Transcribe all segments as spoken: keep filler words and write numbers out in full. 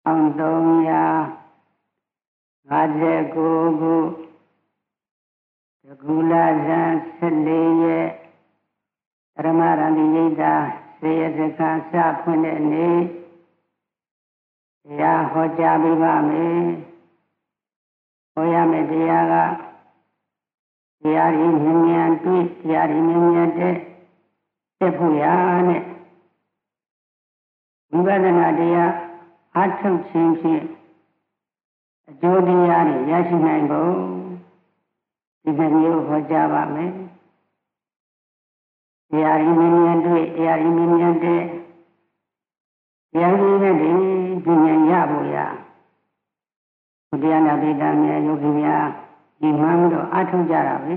အောင်သုံးရာငါးဆယ်ကိုခုတကူလာဇန်ဆယ်လေးရက်ဓမ္မရဏိယိတာစေရစခန်းစဖွင့်တဲ့နေ့တရားဟောကြားပေးပါမယ်ဟောရမယ့်တရားကတရားရင်းမြင်မြန်တွေ့တရားရင်းမြင်မြန်တဲ့တက်ဖို့ရနဲ့ဝိပဿနာတရားအထုတ်ခြင်းဖြင့်အကျိုးတရားတွေရရှိနိုင်ဖို့ဒီကမျိုးဟောကြားပါမယ်တရားရင်းမြင်မြန်တွေ့တရားရင်းမြင်မြန်တဲ့တရားရင်းနဲ့ဒီဉာဏ်ရဖို့ရဘုရားနာပိတာများယောဂီများဒီမှန်းတော့အထုတ်ကြတာပဲ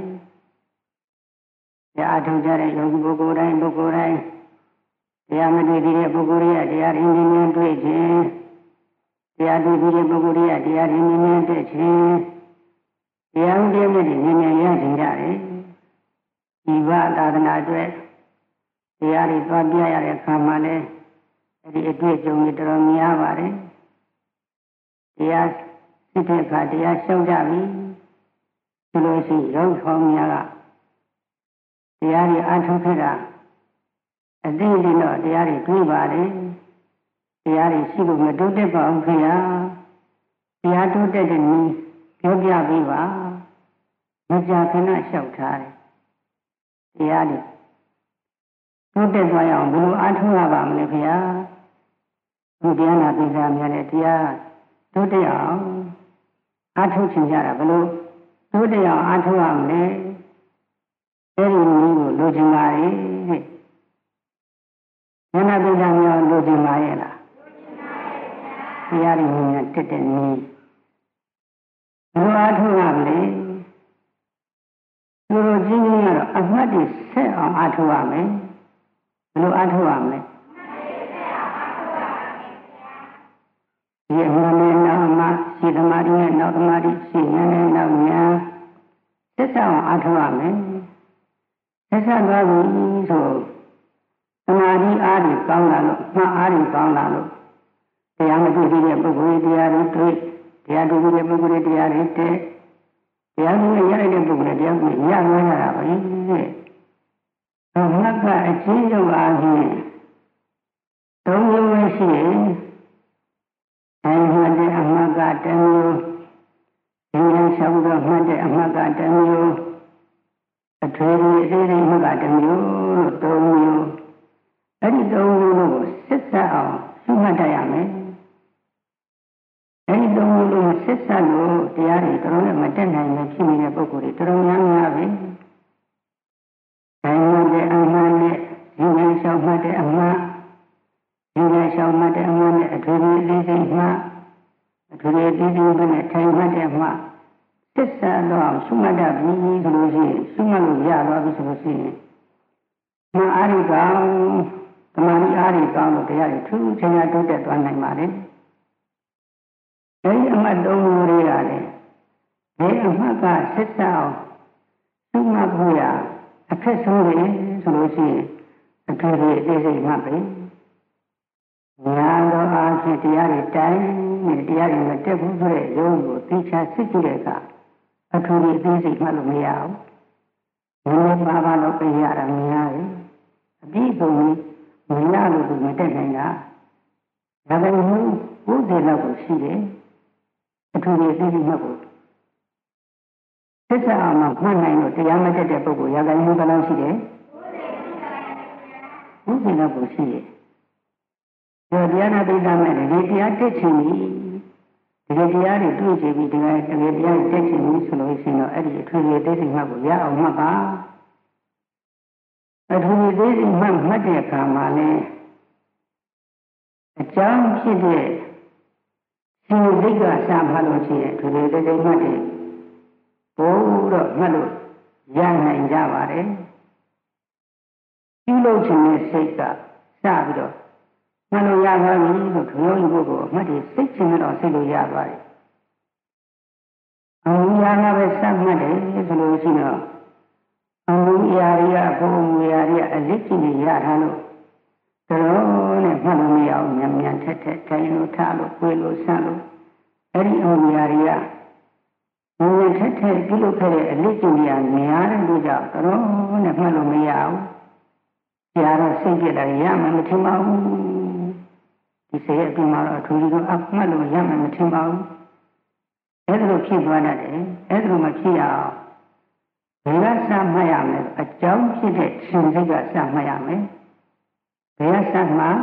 တရားအထုတ်ကြတဲ့ယောဂီပုဂ္ဂိုလ်တိုင်းပုဂ္ဂိုလ်တိုင်းတရားမတွေ့သေးတဲ့ပုဂ္ဂိုလ်ရဲ့တရားရင်းမြင်မြန်တွေ့ခြင်းတရားတွေ့ပြီးတဲ့ပုဂ္ဂိုလ်ရဲ့တရားရင်းမြင်မြန်တွေ့ခြင်းတရားဥပဒေနဲ့ဉာဏ်ဉာဏ်ရခြင်းကြတယ်ဒီဘသာသနာအတွက်တရားတွေသွားပြရတဲ့အခါမှာလည်းအဲ့ဒီအတွေ့အကြုံတွေတော်တော်များပါတယ်တရားစစ်တဲ့အခါတရားရှုံးကြပြီဒီလိုရှိရုပ်ဆောင်များကတရားတွေအထုတ်ခဲ့တာအသိဉာဏ်တော့တရားတွေတွေးပါလေတရားတွေရှိလို့မတိုးတက်ပါဘူးခင်ဗျာတရားတိုးတက်တဲ့နည်းပြောပြပေးပါမကြာခဏလျှောက်ထားတယ်တရားတွေတိုးတက်သွားရအောင်ဘယ်လိုအထုတ်ရပါမလဲခင်ဗျာဘုရားနာပိစာများနဲ့တရားတိုးတက်အောင်အထုတ်ချင်ကြတာဘယ်လိုတိုးတက်အောင်အထုတ်ရမလဲအဲဒီနည်းကိုလိုချင်ပါရဲ့တဲ့ဉာဏ်ပိစာများလိုချင်ပါရဲ့လားတရားရင်းနဲ့တက်တဲ့နည်းဘယ်လိုအထုတ်ရမလဲလူတို့ကြီးကြီးကတော့အမှတ်တွေဆက်အောင်အထုတ်ရမယ်ဘယ်လိုအထုတ်ရမလဲဒီအမှန်နဲ့နောက်မှရှိသမာဓိနဲ့နောက်သမာဓိရှိဉာဏ်နဲ့နောက်ဉာဏ်ဆက်အောင်အထုတ်ရမယ်ဆက်ဆက်သွားပြီဆိုသမာဓိအားတွေကောင်းလာလို့မှတ်အားတွေကောင်းလာလို့တရားမတွေ့သေးတဲ့ပုဂ္ဂိုလ်တရားတွေတွေ့တရားတွေ့တဲ့ပုဂ္ဂိုလ်တရားတွေတဲ့တရားတွေ့ရတဲ့ပုဂ္ဂိုလ်တရားကိုရသွားကြတာပဲတဲ့အမှတ်ကအချင်းချုပ်အားဖြင့်သုံးမျိုးပဲရှိတယ်အဲမှတ်တဲ့အမှတ်ကတစ်မျိုးဉာဏ်လျှောက်တော့မှတ်တဲ့အမှတ်ကတစ်မျိုးအထွေထွေအသေးစိတ်မှတ်ကတစ်မျိုးလို့သုံးမျိုးအဲ့ဒီသုံးမျိုးကိုစစ်ဆက်အောင်ရှုမှတ်တတ်ရမယ်အဲဒီသုံးမျိုးလုံးဆက်ဆက်လို့တရားတွေတော်တော်မတက်နိုင်လို့ဖြစ်နေတဲ့ပုဂ္ဂိုလ်တွေတော်တော်များများပဲ။ဒါမှမဟုတ်အမှန်နဲ့ဉာဏ်လျှောက်မှတ်တဲ့အမှန်ဉာဏ်လျှောက်မှတ်တဲ့အမှန်နဲ့အထူးလေးလေးစိတ်မှအထူးလေးလေးစိတ်နဲ့ထိုင်မှတ်တဲ့အမှန်ဆက်ဆက်တော့ရှုမှတ်တတ်ပြီဆိုလို့ရှိရင်ရှုမှတ်လို့ရသွားပြီဆိုလို့ရှိရင်မအားရကောင်သမာဓိအားရကောင်လို့တရားတွေထူးထူးခြားခြားတိုးတက်သွားနိုင်ပါလေ။အဲဒီအမှတ်သုံးမျိုးတွေကလည်းဒီအမှတ်ကဆက်ဆက်အောင်ရှုမှတ်ဖို့ရအခက်ဆုံးတယ်ဆိုလို့ရှိရင်အထူးကြီးအသေးစိတ်မှတ်ပဲညာတော်အားဖြင့်တရားတွေတိုင်းနဲ့တရားတွေမတက်ဘူးဆိုတဲ့ရုံးကိုသိချာစစ်ကြည့်တဲ့အခါအထူးကြီးအသေးစိတ်မှတ်လို့မရဘူးဘယ်လိုပါပါလို့ပြရတာမရဘူးအပြည့်စုံမရလို့မတက်နိုင်တာဒါပေမဲ့ဘုရားလောက်ကိုရှိတယ်အထူးကြီးသိသိမှတ်ဖို့ဆက်ဆက်အောင်မှတ်နိုင်လို့တရားမတက်တဲ့ပုဂ္ဂိုလ်ရာဂိုင်းမှုဘယ်လောက်ရှိတယ်ဘုရားလောက်ကိုရှိတယ်ဒါတရားနာပိဋကမဲ့ဒီတရားတက်ချင်ပြီဒီတရားတွေတွေ့ချင်ပြီဒီကတရားတရားတက်ချင်ပြီဆိုလို့ရှိရင်တော့အဲ့ဒီအထူးကြီးသိသိမှတ်ဖို့ရအောင်မှတ်ပါအထူးကြီးသိသိမှတ်မှတ်တဲ့အခါမှာလည်းအကြောင်းဖြစ်တဲ့ဒီစိတ်ကစမှတ်လို့ရှိရင်ဒီလိုတိတ်မှတ်တယ်ဘိုးတော့မှတ်လို့ရနိုင်ကြပါတယ်ပြုလုပ်ခြင်းနဲ့စိတ်ကစပြီးတော့မှတ်လို့ရသွားပြီလို့ခရိုးကြီးဘုကိုအမှတ်တွေစိတ်ချင်းတော့စိတ်လို့ရသွားတယ်အမှုရာကပဲစမှတ်တယ်ဆိုလို့ရှိတော့အမှုရာတွေကဘုံမူရာတွေကအလစ်ကြီးနေရတာလို့တော်နဲ့မှတ်လို့မရဘူးမြန်မြန်ထက်ထက်ထိုင်လို့ထားလို့ကိုယ်လို့ဆန့်လို့အဲ့ဒီအမှုရာတွေကမြန်မြန်ထက်ထက်ပြုလုပ်ခဲ့တဲ့အလေးကျင့်ရများတဲ့လူကြောင့်တော့နဲ့မှတ်လို့မရဘူးဆရာတော့စိတ်ပြတယ်ရမှမထင်ပါဘူးဒီစိတ်အပြင်မှာတော့အထူးကြီးတော့အမှတ်လို့ရမှမထင်ပါဘူးအဲ့ဒါလိုဖြစ်သွားတတ်တယ်အဲ့ဒါလိုမဖြစ်ရအောင်ဘယ်ကစမှတ်ရမလဲအကြောင်းဖြစ်တဲ့ရှင်စိတ်ကစမှတ်ရမယ်ဘယ်ကစမှတ်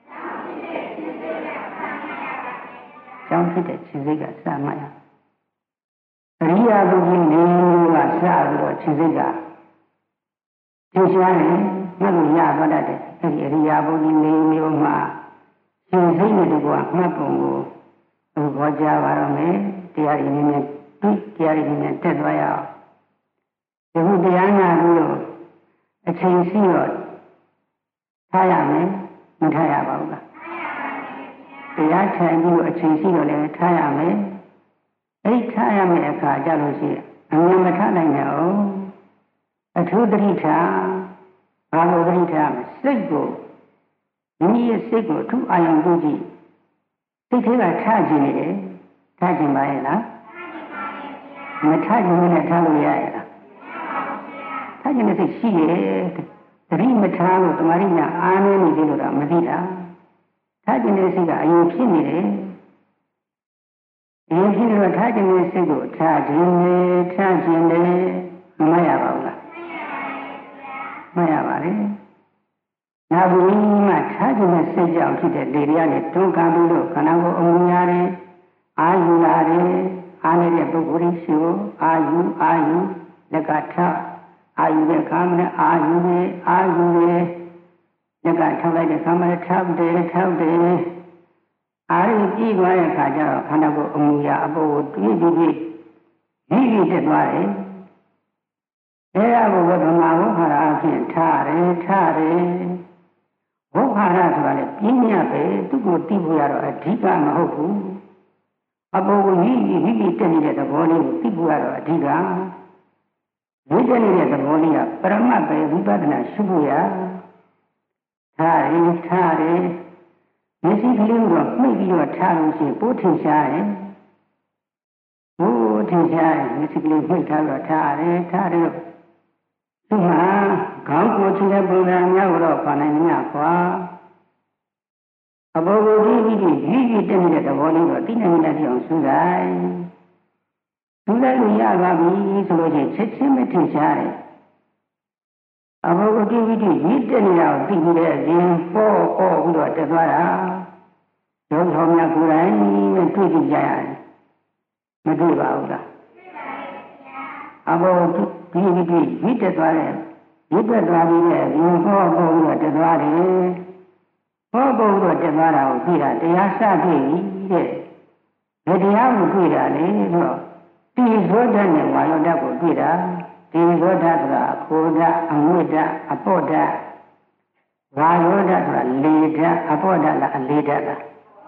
ကြောင်းဖြစ်တဲ့ရှင်စိတ်ကစမှတ်ရအရိယာပုဂ္ဂိုလ်လေးကစပြီးတော့ရှင်စိတ်ကသင်ရှားတယ်မှတ်လို့ရသွားတတ်တယ်အဲ့ဒီအရိယာပုဂ္ဂိုလ်လေးမျိုးမှာရှင်စိတ်နဲ့တကွာမှတ်ပုံကိုအခုဟောကြားပါတော့မယ်တရားရည်နည်းနည်းတွေ့တရားရည်နည်းနည်းတက်သွားရအောင်ဒီခုတရားနာလို့အချိန်ရှိတော့ထားရမယ်မထားရပါဘူးလားတရားထိုင်ပြီးအချိန်ရှိတော့လည်းထားရမယ်အဲ့ဒီထားရမယ့်အခါကြလို့ရှိရင်အမြင်မထားနိုင်တော့အထူးသတိထားဘာလို့သတိထားမလဲစိတ်ကိုမိမိရဲ့စိတ်ကိုအထူးအာရုံပြုကြည့်စိတ်ထဲကထားခြင်းနေတယ်ထားခြင်းပါရဲ့လားမထားခြင်းနဲ့ထားလို့ရရဲ့လားထားခြင်းနဲ့စိတ်ရှိရဲ့သတိမထားလို့တမာရိညာအားနည်းနေတယ်လို့တော့မသိတာထားခြင်းနဲ့စိတ်ကအယုံဖြစ်နေတယ်အယုံဖြစ်နေတော့ထားခြင်းနဲ့စိတ်ကိုထားခြင်းနဲ့ထားခြင်းနဲ့မမရပါဘူးလားမရပါလေနာဘူးမှထားခြင်းနဲ့စိတ်ကြောင့်ဖြစ်တဲ့လေတွေကလည်းတွန်းကန်ပြီးတော့ခန္ဓာကိုယ်အုံရတယ်အာယူရတယ်အားနေတဲ့ပုဂ္ဂိုလ်ရှိကိုအာယူအာယူလက်ကထအာယူတဲ့ခါမှလည်းအာယူနေအာယူနေလက်ကထောက်လိုက်တဲ့ခါမှလည်းထောက်တယ်ထောက်တယ်အာရုံကြည့်သွားတဲ့အခါကျတော့ခန္ဓာကိုယ်အမူအရာအပေါ်ကိုတွေးပြီးပြီးကြီးကြီးတက်သွားတယ်အဲဒါကိုဝိပဿနာဝိဟာရအဖြစ်ထားတယ်ထားတယ်ဝိဟာရဆိုတာလေပြင်းရပဲသူ့ကိုသိဖို့ရတော့အဓိကမဟုတ်ဘူးအပေါ်ကိုကြီးကြီးကြီးကြီးတက်နေတဲ့သဘောလေးကိုသိဖို့ရတော့အဓိကဝိတက်နေတဲ့သဘောလေးကပရမတ်ပဲဝိပဿနာရှုဖို့ရထားတယ်ထားတယ်မျက်စိကလေးကိုမှိတ်ပြီးတော့ထားလို့ရှိရင်ပိုးထင်ရှားတယ်။ပိုးထင်ရှားတယ်မျက်စိကလေးမှိတ်ထားတော့ထားတယ်ထားတယ်သူမှာခေါင်းကိုချင်တဲ့ပုံစံများကိုတော့ခါနိုင်ညခွာအဘောကိုဒီဒီကြီးကြီးတက်နေတဲ့သဘောလေးတော့သိနိုင်တဲ့အောင်စူးဆိုင်စူးလိုက်လို့ရပါပြီဆိုလို့ချင်းချက်ချင်းမထင်ရှားတယ်အဘောကိုဒီဒီကြီးကြီးတက်နေတာကိုသိပြီးတဲ့အရင်ပေါ်ပေါ်ပြီးတော့တက်သွားတာရုပ်ဆောင်များကိုယ်တိုင်နဲ့တွေ့ကြည့်ကြရတယ်မတွေ့ပါဘူးလားအဘောဒီဒီဒီကြီးတက်သွားတယ်ဒီတက်သွားပြီးတဲ့ရင်ပေါ်ပေါ်ပြီးတော့တက်သွားတယ်ပေါ်ပေါ်ပြီးတော့တက်သွားတာကိုသိတာတရားစတွေ့ပြီတဲ့ဘယ်တရားကိုတွေ့တာလဲဆိုတော့တိဇောဓာတ်နဲ့ဝါယောဓာတ်ကိုတွေ့တာတိဇောဓာတ်ဆိုတာခိုးဓာတ်အငွေ့ဓာတ်အပေါ့ဓာတ်ဝါယောဓာတ်ဆိုတာလေဓာတ်အပေါ့ဓာတ်လားအလေဓာတ်လား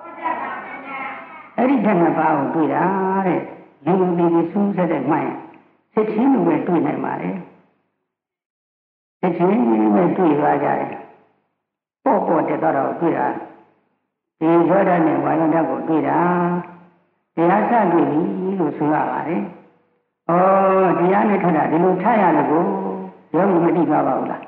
အဲ့ဒီဓာတ်နှစ်ပါးကိုတွေ့တာတဲ့ယူဒီဒီစူးစက်တဲ့မှန်စိတ်ချင်းလိုပဲတွေ့နိုင်ပါလေစိတ်ချင်းလိုပဲတွေ့သွားကြတယ်ပေါ့ပေါ့တက်တော့တွေ့တာဒီဇောဓာတ်နဲ့ဝါယောဓာတ်ကိုတွေ့တာတရားစတွေ့ပြီလို့ဆိုရပါတယ်ဩတရားနဲ့ထွက်တာဒီလိုထားရတယ်ကိုယောဂီမသိပါပါဘူးလား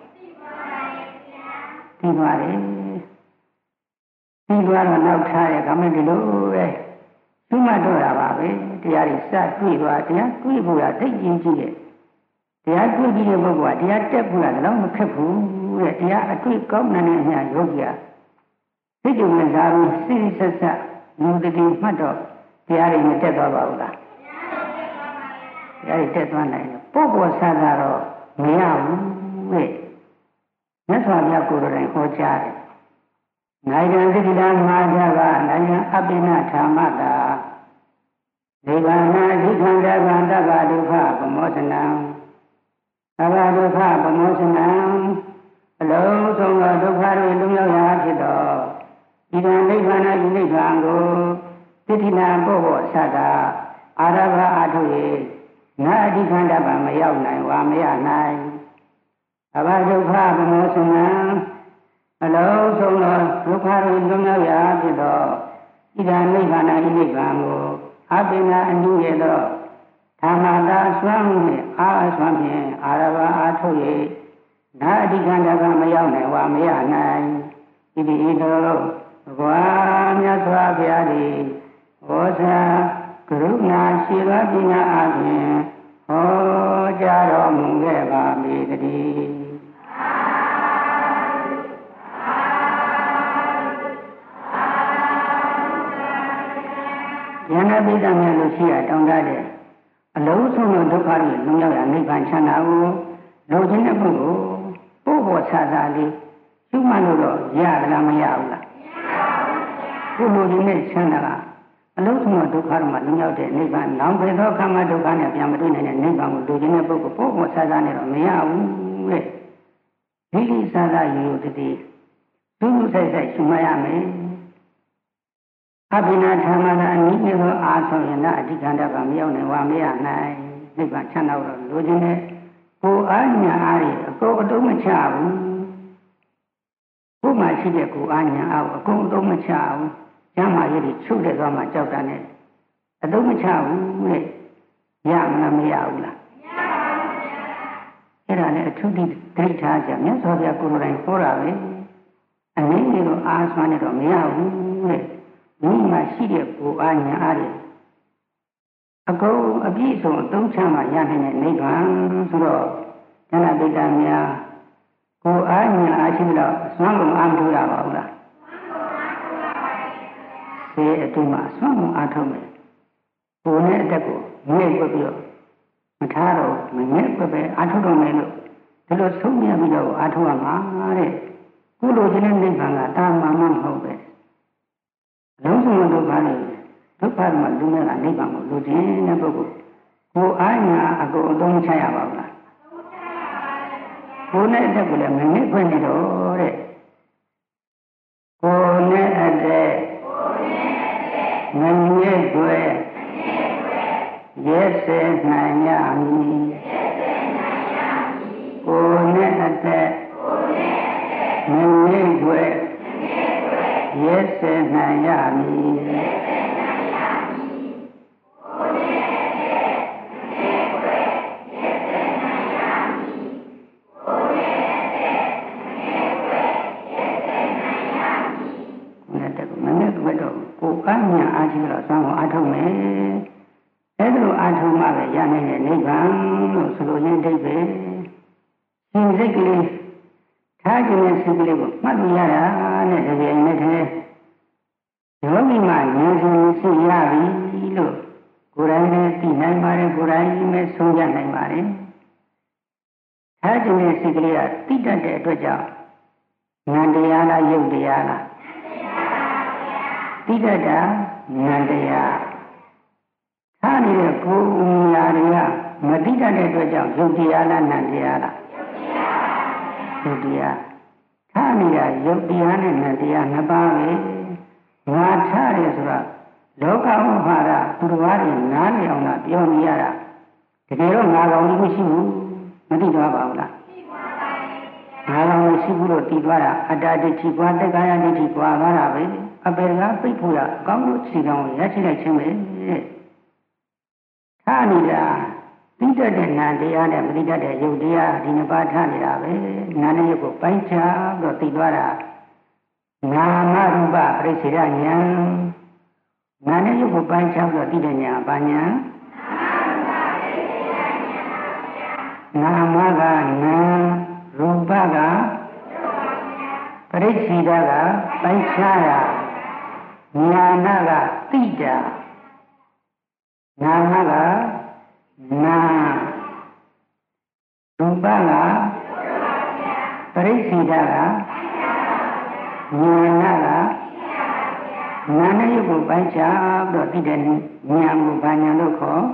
သိပါရဲ့သိသွားတော့နောက်ထားရဲ့ကမ္မဒီလိုပဲသူ့မှတော့တာပါပဲတရားတွေစတွေ့သွားတရားတွေ့ဖို့ကသိကျင်ကြည့်ရဲ့တရားတွေ့ပြီးတဲ့ပုဂ္ဂိုလ်ကတရားတက်ဖို့ကလည်းမခက်ဘူးတဲ့တရားအတွေ့ကောင်းတဲ့အညာယောဂီကစိတ်ကြုံနဲ့စားပြီးစိတ်ဆက်ဆက်လူတတိမှတ်တော့တရားတွေမတက်သွားပါဘူးလားတရားတွေတက်သွားနိုင်တယ်ပုဂ္ဂိုလ်ဆန္ဒတော့မရဘူးတဲ့မြတ်စွာဘုရားကိုယ်တိုင်ဟောကြားတယ်နိုင်ငံသတိတံမာဇကနိုင်ငံအပိနထာမတာဒေဝနာဓိခန္ဓကံတက္ကဒုက္ခပမောသနံသဗ္ဗဒုက္ခပမောသနံအလုံးစုံသောဒုက္ခတွေလွတ်မြောက်ရာဖြစ်သောဤကံနိဗ္ဗာန်ဤနိဗ္ဗာန်ကိုသတိနာပို့ဖို့ဆတာအာရဘအထု၏ငါအဓိခန္ဓကံမရောက်နိုင်ဝါမရနိုင်သဗ္ဗဒုက္ခပမောသနံအလုံးစုံသောဒုက္ခတွေလွန်မြောက်ရာဖြစ်သောဣဒံနိဗ္ဗာန်ဤနိဗ္ဗာန်ကိုအပိနာအနုရသောဓမ္မတာဆွမ်းမှုနှင့်အာအဆွမ်းဖြင့်အာရဘအာထုတ်၍နာအဓိကန္တကမရောက်နိုင်ဝါမရနိုင်ဣတိဣတောဘဂဝါမြတ်စွာဘုရားသည်ဟောစာကရုဏာရှိပါပညာအပြင်ဟောကြားတော်မူခဲ့ပါမည်တည်းယန္တပိဋကမြတ်လို့ရှိရတောင်းတတဲ့အလုံးစုံသောဒုက္ခတွေလွန်မြောက်ရာနိဗ္ဗာန်ချမ်းသာကိုလိုချင်တဲ့ပုဂ္ဂိုလ်ပို့ပေါ်ဆာဆာလေးရှုမှတ်လို့တော့ရသလားမရဘူးလားမရပါဘူးဘုလိုချင်တဲ့ချမ်းသာကအလုံးစုံသောဒုက္ခတွေမှာလွန်မြောက်တဲ့နိဗ္ဗာန်နောင်ဘယ်သောခမ်းမဒုက္ခနဲ့ပြန်မတွေ့နိုင်တဲ့နိဗ္ဗာန်ကိုလိုချင်တဲ့ပုဂ္ဂိုလ်ပို့ပေါ်ဆာဆာနဲ့တော့မရဘူးတဲ့ဒီလိဆာဆာယူတည်းသူ့ဆိုင်ဆိုင်ရှုမှတ်ရမယ်အဘိနာဓမ္မနာအနည်းငယ်သောအာဆုံးရင်အဓိကန္တကမရောက်နိုင်ဝါမရနိုင်နိဗ္ဗာန်ချမ်းသာတော့လိုချင်တဲ့ကိုယ်အားညာအားတွေအကုန်အတုံးမချဘူးကိုယ်မှရှိတဲ့ကိုယ်အားညာအားအကုန်အတုံးမချဘူးကျမ်းမာရည်ချုပ်တဲ့သွားမှကြောက်တာနဲ့အတုံးမချဘူးတဲ့ရမလားမရဘူးလားမရပါဘူးအဲ့ဒါနဲ့အထုတိဒိဋ္ဌာကြမြတ်စွာဘုရားကိုယ်တိုင်ဟောတာပဲအနည်းငယ်သောအာဆွမ်းနဲ့တော့မရဘူးတဲ့မိမရှိတဲ့ကိုယ်အားညာအားတွေအကုန်အပြည့်စုံအသုံးချမှရနိုင်တဲ့နိဗ္ဗာန်ဆိုတော့ဉာဏပိဋကများကိုယ်အားညာအားရှိတော့ဆွမ်းကုန်အားထုတ်ရပါဘူးလားဆေးအတူမှဆွမ်းကုန်အားထုတ်မယ်ကိုယ်နဲ့အတက်ကိုငဲ့ွက်ပြီးတော့မထားတော့မငဲ့ွက်ပဲအားထုတ်တော့မယ်လို့ဒီလိုဆုံးမြတ်ပြီးတော့အားထုတ်ရမှာတဲ့ကိုယ်လိုချင်တဲ့နိဗ္ဗာန်ကတာမှမဟုတ်ပဲလုံးစုံဒုက္ခတွေဒုက္ခမှာလူနဲ့ကနိဗ္ဗာန်ကိုလူချင်းတဲ့ပုဂ္ဂိုလ်ကိုအားညာအကုန်အသုံးချရပါဘူးလားကိုနဲ့အတက်ကိုလည်းမနစ်ခွင့်နေတော့တဲ့ကိုနဲ့အတက်မနစ်ခွင့်ရဲစေနိုင်ရမည်ကိုနဲ့အတက်မနစ်ခွင့်ရဲစေနိုင်ရမည်အညာအားရှိတော့ဆောင်းကိုအားထုတ်မယ်အဲဒါလိုအားထုတ်မှပဲရနိုင်တဲ့နိဗ္ဗာန်လို့ဆိုလိုရင်းဒိဋ္ဌိရှင်စိတ်ကလေးထားခြင်းနဲ့စိတ်ကလေးကိုမှတ်လို့ရတာနဲ့တကယ်နဲ့တည်းယောဂီမှဉာဏ်ရှင်ရှိရပြီလို့ကိုယ်တိုင်လည်းသိနိုင်ပါတယ်ကိုယ်တိုင်လည်းဆုံးဖြတ်နိုင်ပါတယ်ထားခြင်းနဲ့စိတ်ကလေးကသိတတ်တဲ့အတွက်ကြောင့်ဉာဏ်တရားလားယုတ်တရားလားသိတတ်တာဉာဏ်တရားထားနေတဲ့ကိုယ်ဉာဏ်တွေကမသိတတ်တဲ့အတွက်ကြောင့်ယုတ်တရားလားဉာဏ်တရားလားယုတ်တရားထားနေတာယုတ်တရားနဲ့ဉာဏ်တရားနှစ်ပါးပဲငါထားတယ်ဆိုတာလောကဝဟာရသူတော်ဘာတွေနားလည်အောင်လားပြောနေရတာတကယ်တော့ငါကောင်ကြီးမရှိဘူးမသိသွားပါဘူးလားငါကောင်မရှိဘူးလို့တည်သွားတာအတ္တဒိဋ္ဌိကွာတက္ကရာဒိဋ္ဌိကွာသွားတာပဲအပေကပိတ်ဖို့ရအကောင်းလို့ခြေကောင်းရရှိလိုက်ခြင်းပဲထားနေတာသိတတ်တဲ့ဉာဏ်တရားနဲ့မသိတတ်တဲ့ယုတ်တရားဒီနှစ်ပါးထားနေတာပဲဉာဏ်နဲ့ယုတ်ကိုပိုင်းခြားပြီးတော့သိသွားတာနာမရူပပရိစ္ဆေဒဉာဏ်ဉာဏ်နဲ့ယုတ်ကိုပိုင်းခြားပြီးတော့သိတဲ့ဉာဏ်ပါဉာဏ်နာမကနာရူပကပရိစ္ဆေဒကပိုင်းခြားတာဉာဏကသိတာနာမကနာရူပကပရိစ္ဆေဒကဉာဏကနာနဲ့ယုတ်ကိုပိုင်းခြားပြီးတော့သိတဲ့ဉာဏ်ကိုဘာဉာဏ်လို့ခေါ်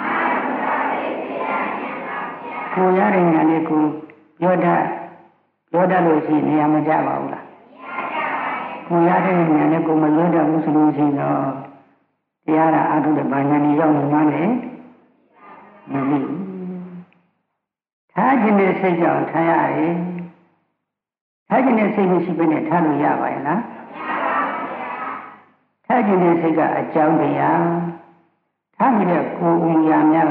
ကိုရတဲ့ဉာဏ်လေးကိုပြောတတ်ပြောတတ်လို့ရှိရင်နေရာမကျပါဘူးလားကိုရတဲ့ဉာဏ်နဲ့ကိုမပြောတတ်ဘူးဆိုလို့ရှိရင်တော့တရားရအထုတဲ့ဘာဉာဏ်ကြီးရောက်နေမှလည်းမသိဘူးထားခြင်းနဲ့စိတ်ကြောင့်ထားရတယ်ထားခြင်းနဲ့စိတ်မရှိဘဲနဲ့ထားလို့ရပါရဲ့လားထားခြင်းနဲ့စိတ်ကအကြောင်းတရားထားမိတဲ့ကိုယ်အမှုရာများ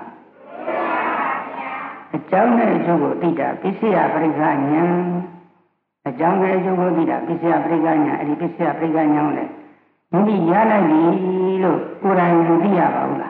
ကအကြောင်းနဲ့အကျိုးကိုသိတာပစ္စယပရိက္ခဉာဏ်အကြောင်းနဲ့အကျိုးကိုသိတာပစ္စယပရိက္ခဉာဏ်အဲ့ဒီပစ္စယပရိက္ခဉာဏ်ကိုလည်းမိမိရလိုက်ပြီလို့ကိုယ်တိုင်သိရပါဘူးလား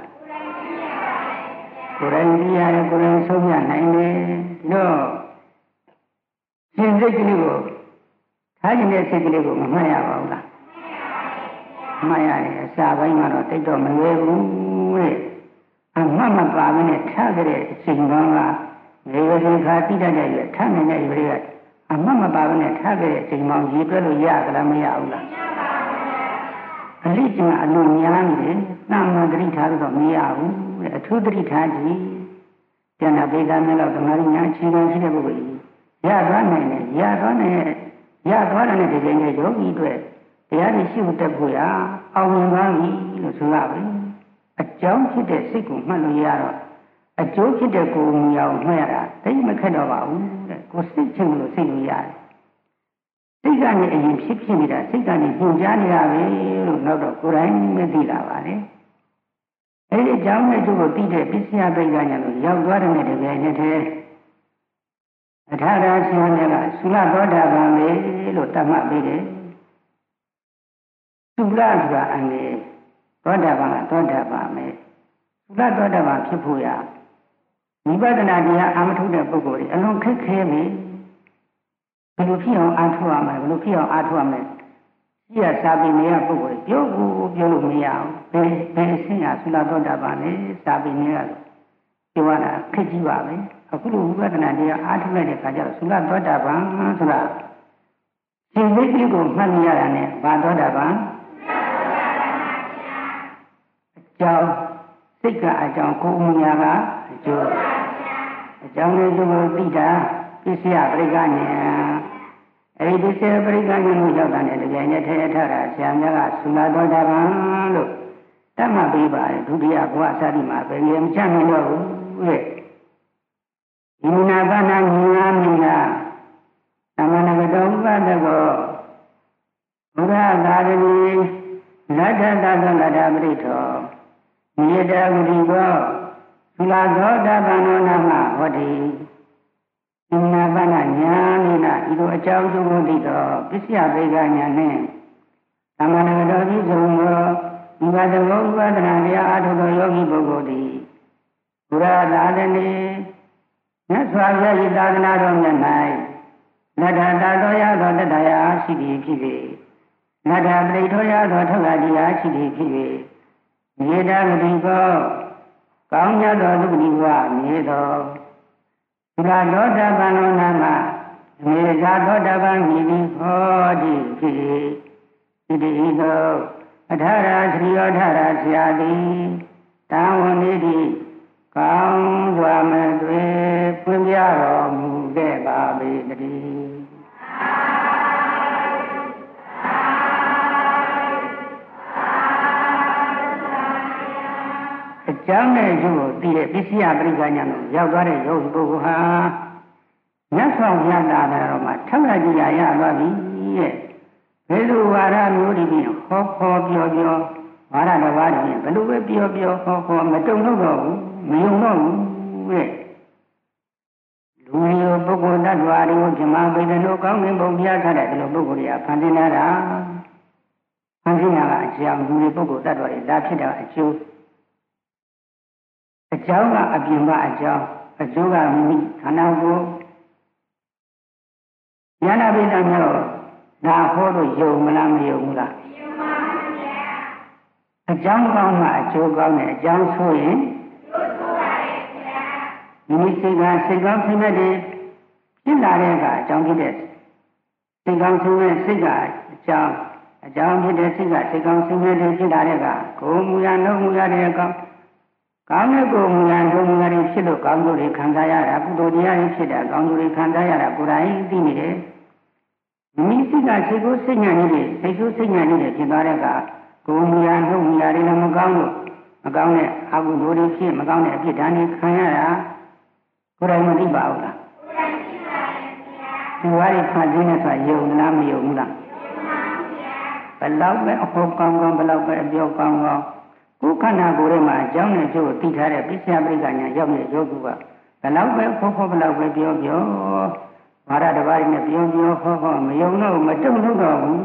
ကိုယ်တိုင်သိရတယ်ကိုယ်တိုင်ဆုံးဖြတ်နိုင်တယ်တော့ရှင်စိတ်ကလေးကိုထားခြင်းတဲ့စိတ်ကလေးကိုမမှတ်ရပါဘူးလားမှတ်ရတယ်အစာပိုင်းမှာတော့တိတ်တော့မလွယ်ဘူးတဲ့အမှတ်မပါဘဲနဲ့ထားကြတဲ့အချိန်ကောင်းကနေဝေခါတိတတ်တဲ့ရွယ်ထားနေတဲ့ရွယ်တွေကအမှတ်မပါဘဲနဲ့ထားကြတဲ့အချိန်ကောင်းရေတွက်လို့ရကြလားမရဘူးလားအလိကျန်အလိုများနေတယ်နာမတတိထားတော့မရဘူးတဲ့အထူးတတိထားကြည့်ကျန်တဲ့ဒေသမျိုးတော့ဓမ္မရညာခြေခံရှိတဲ့ပုဂ္ဂိုလ်ကြီးရသွားနိုင်တယ်ရသွားနိုင်ရသွားတဲ့ဒီကိန်းရဲ့ယောဂီတွေတရားတွေရှိဖို့တက်ဖို့ရအောင်မြင်သွားပြီလို့ဆိုရပြီအကြောင်းဖြစ်တဲ့စိတ်ကိုမှတ်လို့ရတော့အကျိုးဖြစ်တဲ့ကိုယ်မူရအောင်မှတ်ရတာတိတ်မခက်တော့ပါဘူးတဲ့ကိုယ်စိတ်ချင်းလို့စိတ်လို့ရတယ်စိတ်ကနေအရင်ဖြစ်ဖြစ်နေတာစိတ်ကနေညှို့ကြားနေတာပဲလို့နောက်တော့ကိုယ်တိုင်မသိလာပါနဲ့အဲဒီအကြောင်းနဲ့သူ့ကိုသိတဲ့ပစ္စယပိဋကညာလို့ရောက်သွားတဲ့တကယ်နဲ့တည်းအထာရဆင်းရဲကသုလသောတာပန်ပဲလို့တတ်မှတ်ပြီးတယ်သုလဆိုတာအငယ်သောတာပန်ကသောတာပန်ပဲသုလသောတာပန်ဖြစ်ဖို့ရဝိပဿနာတရားအာမထုတ်တဲ့ပုဂ္ဂိုလ်တွေအလွန်ခက်ခဲပြီဘယ်လိုဖြစ်အောင်အားထုတ်ရမလဲဘယ်လိုဖြစ်အောင်အားထုတ်ရမလဲရှိရစာပေနေရပုဂ္ဂိုလ်တွေပြောကိုပြောလို့မရအောင်ဘယ်ဘယ်ဆင်းရသုလသောတာပန်လဲစာပေနေရလို့ပြောရတာခက်ကြီးပါပဲအခုလိုဝိပဿနာတရားအားထုတ်လိုက်တဲ့အခါကျတော့သုလသောတာပန်ဆိုတာရှင်ဝိသိကိုမှတ်ရတာနဲ့ဘာသောတာပန်အကြောင်းစိတ်ကအကြောင်းကိုယ်အမှုရာကအကျိုးအကြောင်းလေးကိုသိတာပစ္စယပရိက္ခဉာဏ်အဲဒီပစ္စယပရိက္ခဉာဏ်ကိုရောက်တာနဲ့တကယ်နဲ့ထဲထတာဆရာများကသုလသောတာပန်လို့တတ်မှတ်ပေးပါတယ်ဒုတိယဘဝအစတိမှာပဲရေမချနိုင်တော့ဘူးတဲ့ဒီနာကနာမြင်လာမြင်လာသမဏဂတောဥပဒကောဘုရားသာရဏီလက်ထသသလတ္တပရိထောမြေတဝတိကောသုလသောတာပန်နောနာမဟောတိဒီနာကနာညာနိနာဤသို့အကြောင်းကျိုးကိုသိသောပစ္စယပေကညာနှင့်သမဏဂတောဤဆုံးသောဒီဘဒဘောဥပဒနာတရားအထုသောယောဂီပုဂ္ဂိုလ်သည်ဘုရားသာရဏီမြတ်စွာဘုရား၏သာသနာတော်မြတ်၌လက်ထတာတော်ရသောတတရာရှိသည်ဖြစ်၍လက်ထပရိထောရသောထောက်ကတရားရှိသည်ဖြစ်၍မြေတာဂတိကောကောင်းမြတ်သောသုတိဘဝမြေသောသုလသောတာပန်လောနာမမြေသာသောတာပန်မြည်သည်ဟောတိဖြစ်၍ဒီတိသောအထာရသရိယောထာရဆရာသည်တာဝန်နေသည်ကောင်းစွာမဲ့တွင်ဖွင့်ပြတော်မူခဲ့ပါပေတည်းအကြောင်းနဲ့ကျိုးကိုသိတဲ့ပစ္စယပရိက္ခဉာဏ်ကိုရောက်သွားတဲ့ယောဂီပုဂ္ဂိုလ်ဟာမြတ်စွာဘုရားတာတော်မှာထောက်ရကြရသွားပြီတဲ့ဘယ်လိုဝါဒမျိုးတွေဖြင့်ဟောခေါ်ပြောပြောဝါဒတော်ဘာတွေဖြင့်ဘယ်လိုပဲပြောပြောဟောခေါ်မတုံ့တော့ဘူးမယုံတော့ဘူးတဲ့လူမျိုးပုဂ္ဂိုလ်တ attva တွေကိုဓမ္မပိဋကတို့ကောင်းကင်ဘုံပြထားတဲ့ဒီလိုပုဂ္ဂိုလ်တွေကဖန်တီးလာတာဖန်တီးလာတာအကြောင်းလူတွေပုဂ္ဂိုလ်တ attva တွေဒါဖြစ်တာအကျိုးအကြောင်းကအပြင်ကအကြောင်းအကျိုးကမိမိခန္ဓာကိုယ်ဉာဏပိဋကမျိုးဒါဟောလို့ယုံမလားမယုံဘူးလားယုံပါဘူးဗျာအကြောင်းကောင်းမှအကျိုးကောင်းတယ်အကြောင်းဆိုရင်မိမိစိတ်ကစိတ်ကောင်းဖြစ်တဲ့ဖြစ်လာတဲ့အခါအကြောင်းဖြစ်တဲ့စိတ်ကောင်းဆိုတဲ့စိတ်ကအကြောင်းအကြောင်းဖြစ်တဲ့စိတ်ကစိတ်ကောင်းဆိုတဲ့ဖြစ်လာတဲ့အခါကိုယ်မူရလုံးမူရတဲ့အကောင်းကောင်းတဲ့ကိုယ်မူရလုံးမူရတွေဖြစ်လို့ကောင်းကျိုးတွေခံစားရတာကုသိုလ်တရားတွေဖြစ်တာကောင်းကျိုးတွေခံစားရတာကိုယ်တိုင်သိနေတယ်မိမိစိတ်ကစိတ်ကိုစိတ်ညာနေတယ်စိတ်ကိုစိတ်ညာနေတယ်ဖြစ်သွားတဲ့အခါကိုယ်မူရလုံးမူရတွေလည်းမကောင်းလို့မကောင်းတဲ့အကုသိုလ်တွေဖြစ်မကောင်းတဲ့အဖြစ်ဓာတ်တွေခံရတာကိုယ်တိုင်မသိပါဘူးလားကိုယ်တိုင်သိပါရဲ့ဗျာဒီဝါရီဖန်ခြင်းနဲ့ဆိုတာယုံလားမယုံဘူးလားဘယ်လောက်ပဲအဖို့ကောင်းကောင်းဘယ်လောက်ပဲအပြောကောင်းကောင်းကိုယ်ခန္ဓာကိုယ်ထဲမှာအကြောင်းနဲ့ကျိုးကိုသိထားတဲ့ပိဿယပရိက္ခညာရောက်တဲ့ယောဂုကဘယ်လောက်ပဲဖို့ဖို့ဘယ်လောက်ပဲပြောပြောဘာရတဘာရီနဲ့ပြောပြောဟောဟောမယုံတော့မတုံ့လို့တော့ဘူး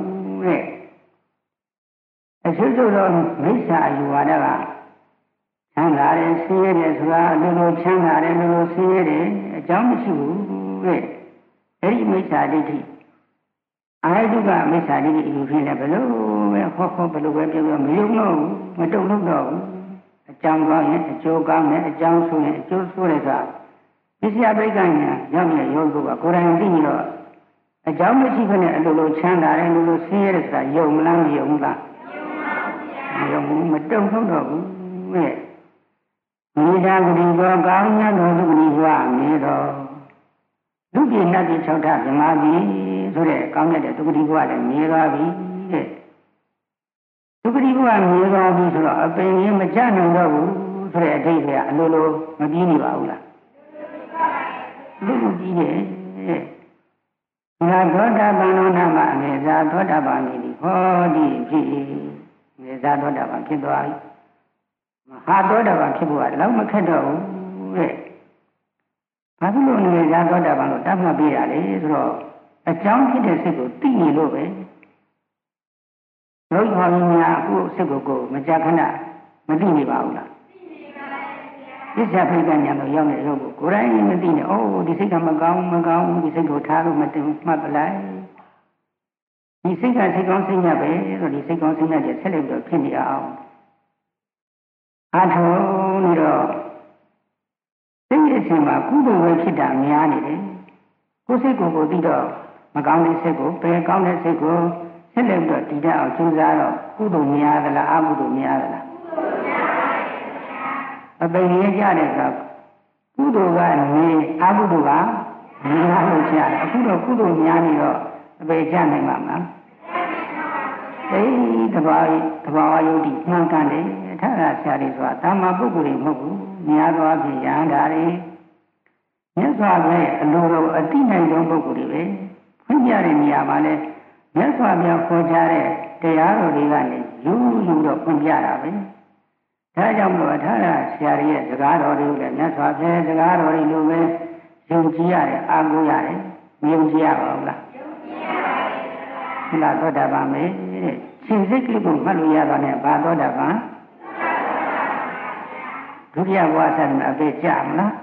တဲ့အကျိုးတော့မိစ္ဆာအယူဝါဒကချမ်းသာတယ်ဆင်းရဲတယ်ဆိုတာအလိုလိုချမ်းသာတယ်လိုလိုဆင်းရဲတယ်အကြောင်းမရှိဘူးတဲ့အဲ့ဒီမိစ္ဆာဒိဋ္ဌိအာယတုကမိစ္ဆာဒိဋ္ဌိအယူဖြစ်နေဘလို့ပဲဟောဟောဘလို့ပဲပြောပြောမယုံတော့ဘူးမတုံ့လို့တော့ဘူးအကြောင်းကောင်းရင်အကျိုးကောင်းတယ်အကြောင်းဆိုရင်အကျိုးဆိုတယ်ဆိုတာပိဿယပရိက္ခညာရောက်တဲ့ယောဂုကကိုယ်တိုင်သိပြီးတော့အကြောင်းမရှိဘဲနဲ့အလိုလိုချမ်းသာတယ်လိုလိုဆင်းရဲတယ်ဆိုတာယုံမလားမယုံဘူးလားမယုံဘူးမတုံ့လို့တော့ဘူးတဲ့မိသားဂတိကောကောင်းမြတ်တော်သူဂတိဘွားမြေတော်လူပြည်နတ်ပြည်၆ထပ်ဓမ္မပြည်ဆိုတဲ့ကောင်းမြတ်တဲ့သူဂတိဘွားလည်းမြေသွားပြီတဲ့သူဂတိဘွားမြေသွားပြီဆိုတော့အပင်ကြီးမကြနိုင်တော့ဘူးဆိုတဲ့အဓိပ္ပာယ်အလိုလိုမပြီးနေပါဘူးလားလူကြီးတယ်ငါသောတာပန်တော်နာမအနေသာသောတာပန်ဤဟောဒီဖြစ်နေသာသောတာပန်ဖြစ်သွားပြီမဟာသောတာပန်ဖြစ်ဖို့ကလောက်မခက်တော့ဘူးတဲ့ဘာဖြစ်လို့နေသာသောတာပန်လို့တတ်မှတ်ပေးရလဲဆိုတော့အကြောင်းဖြစ်တဲ့စိတ်ကိုသိနေလို့ပဲလောကီများအခုစိတ်ကိုကိုမကြခဏမသိနေပါဘူးလားသစ္စာပရိက္ခညာလို့ရောက်နေလို့ကိုယ်တိုင်မသိနဲ့အိုးဒီစိတ်ကမကောင်းမကောင်းဒီစိတ်ကိုထားလို့မတင်မှတ်ပလိုက်ဒီစိတ်ကစိတ်ကောင်းစိတ်ညက်ပဲဆိုဒီစိတ်ကောင်းစိတ်ညက်ကျဆက်လက်ပြီးဖြစ်နေအောင်အားထုတ်နေတော့စိတ်ရဲ့အချိန်မှာကုသိုလ်ပဲဖြစ်တာများနေတယ်ကိုယ်စိတ်ကိုကိုသိတော့မကောင်းတဲ့စိတ်ကိုပယ်ကောင်းတဲ့စိတ်ကိုဆက်လက်ပြီးတည်တတ်အောင်ကြိုးစားတော့ကုသိုလ်များသလားအကုသိုလ်များသလားအပင်ရကြတဲ့အခါကုသိုလ်ကနေအကုသိုလ်ကများလို့ကြားတယ်အခုတော့ကုသိုလ်များနေတော့အပင်ကြနိုင်မှာမလားသိတဘာတဘာဝယုတ်တိမှန်ကန်တယ်ထာရဆရာတွေဆိုတာတာမပုဂ္ဂိုလ်တွေမဟုတ်ဘူးများသောအားဖြင့်ရဟန္တာတွေမြတ်စွာဘုရားအလိုတော်အတိနိုင်သောပုဂ္ဂိုလ်တွေပဲဖွင့်ပြတဲ့နေရာမှာလဲမြတ်စွာဘုရားခေါ်ကြတဲ့တရားတော်တွေကနေယူယူတော့ဖွင့်ပြတာပဲဒါကြောင့်မို့အထာရဆရာရဲ့စကားတော်တွေကိုလည်းမြတ်စွာဘုရားစကားတော်တွေလိုပဲယုံကြည်ရတယ်အားကိုးရတယ်မယုံကြည်ရပါဘူးလားယုံကြည်ရပါတယ်ဘုရားသောတာပန်ပဲတဲ့ရှင်စိတ်ကလေးကိုမှတ်လို့ရတာနဲ့ဘာသောတာပန်ဒုတိယဘဝဆက်မှာအပေကြမလား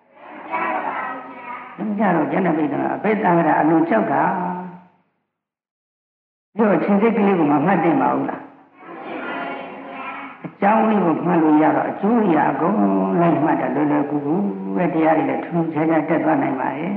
ကြပါဘူးဗျာကြတော့ကျန်တဲ့ပိဋကအပေတံဃာအလုံးကြောက်တာပြောရှင်စိတ်ကလေးကိုမှမှတ်တင်ပါဘူးလားအကြောင်းလေးကိုမှတ်လို့ရတော့အကျိုးရအကုန်လိုက်မှတ်တယ်လွယ်လွယ်ကူကူပဲတရားတွေလည်းထူးခြားခြားတက်သွားနိုင်ပါရဲ့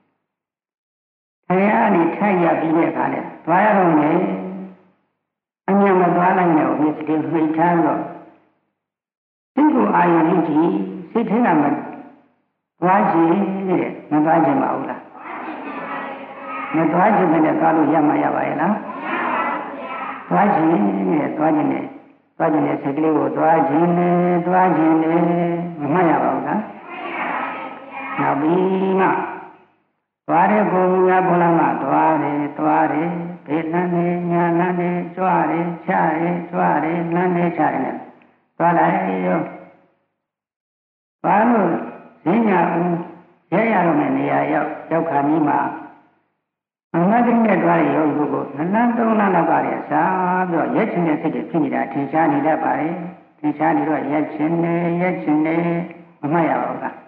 တရားအနေထိုက်ရပြီးတဲ့အခါနဲ့သွားရတော့မယ်အញ្ញမသွားနိုင်တဲ့ဥစ္စာတွေမှိတ်ထားတော့စိတ်ကိုအာရုံပြုကြည့်စိတ်ထဲကမသွားခြင်းတဲ့မသွားခြင်းပါဘူးလားမသွားခြင်းနဲ့သွားလို့ရမှာရပါရဲ့လားသွားခြင်းနဲ့သွားခြင်းနဲ့သွားခြင်းနဲ့စိတ်ကလေးကိုသွားခြင်းနဲ့သွားခြင်းနဲ့မမှတ်ရပါဘူးလားနောက်ပြီးမှသွားတဲ့ကိုယ်ကဘုလားမှသွားတယ်သွားတယ်ဘေးလန်းနေညာလန်းနေကြွတယ်ချတယ်ကြွတယ်လန်းနေချတယ်နဲ့သွားလိုက်ရောဘာလို့ဈဉ္ညာဦးရဲရတော့မယ့်နေရာရောက်ရောက်ခါကြီးမှာအမှန်တကယ်နဲ့သွားရရောကိုနလန်းသုံးလန်းလောက်ကလည်းစားပြီးတော့ရက်ချင်တဲ့စိတ်တွေဖြစ်နေတာထင်ရှားနေတတ်ပါတယ်ထင်ရှားနေတော့ရက်ချင်နေရက်ချင်နေမမှတ်ရပါဘူးလား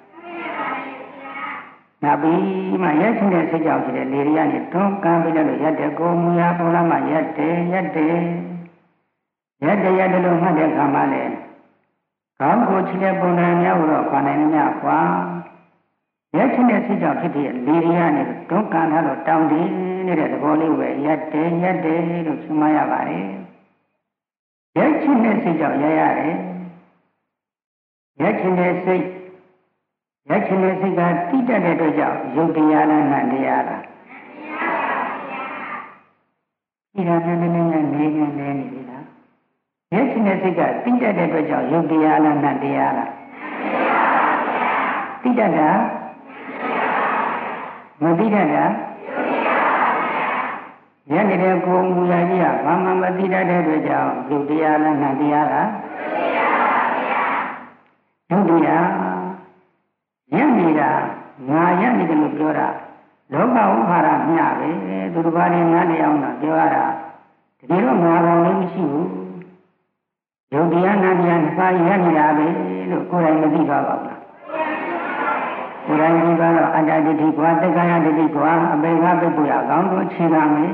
နောက်ပြီးမှရက်ချင်တဲ့စိတ်ကြောင့်ဖြစ်တဲ့လေရီကနေတွန်းကန်ပြီးတော့ရက်တဲ့ကိုမူရပေါ်လာမှရက်တယ်ရက်တယ်ရက်တယ်ရက်တယ်လို့မှတ်တဲ့အခါမှလည်းကောင်းကိုချစ်တဲ့ပုံစံများတော့ခွာနိုင်မြတ်ခွာရက်ချင်တဲ့စိတ်ကြောင့်ဖြစ်တဲ့လေရီကနေတွန်းကန်ထားတော့တောင်းတည်နေတဲ့သဘောလေးပဲရက်တယ်ရက်တယ်လို့ရှင်းမရပါတယ်ရက်ချင်တဲ့စိတ်ကြောင့်ရရတယ်ရက်ချင်တဲ့စိတ်ရက်ချင်တဲ့စိတ်ကတိတက်တဲ့အတွက်ကြောင့်ယုတ်တရားလားနတ်တရားလားဒီကနေ့နေ့နဲ့နေနေနေနေပြီလားရက်ချင်တဲ့စိတ်ကတိတက်တဲ့အတွက်ကြောင့်ယုတ်တရားလားနတ်တရားလားတိတက်တာမတိတက်တာရနေတဲ့ကိုယ်မူရကြီးကဘာမှမသိတတ်တဲ့အတွက်ကြောင့်ယုတ်တရားလားနတ်တရားလားယုတ်တရားရနေတာငါရနေတယ်လို့ပြောတာလောကဥပါဒမျှပဲသူတစ်ပါးနဲ့ငါးတရားအောင်ပြောရတာတကယ်တော့ငါကောင်လည်းမရှိဘူးယုတ်တရားနတ်တရားနှစ်ပါးရနေတာပဲလို့ကိုယ်တိုင်မသိပါဘူးလားကိုယ်တိုင်ဒီကတော့အတ္တဒိဋ္ဌိကွာတက္ကရာဒိဋ္ဌိကွာအပေကပိပုရအကောင်းဆုံးအခြေခံမယ်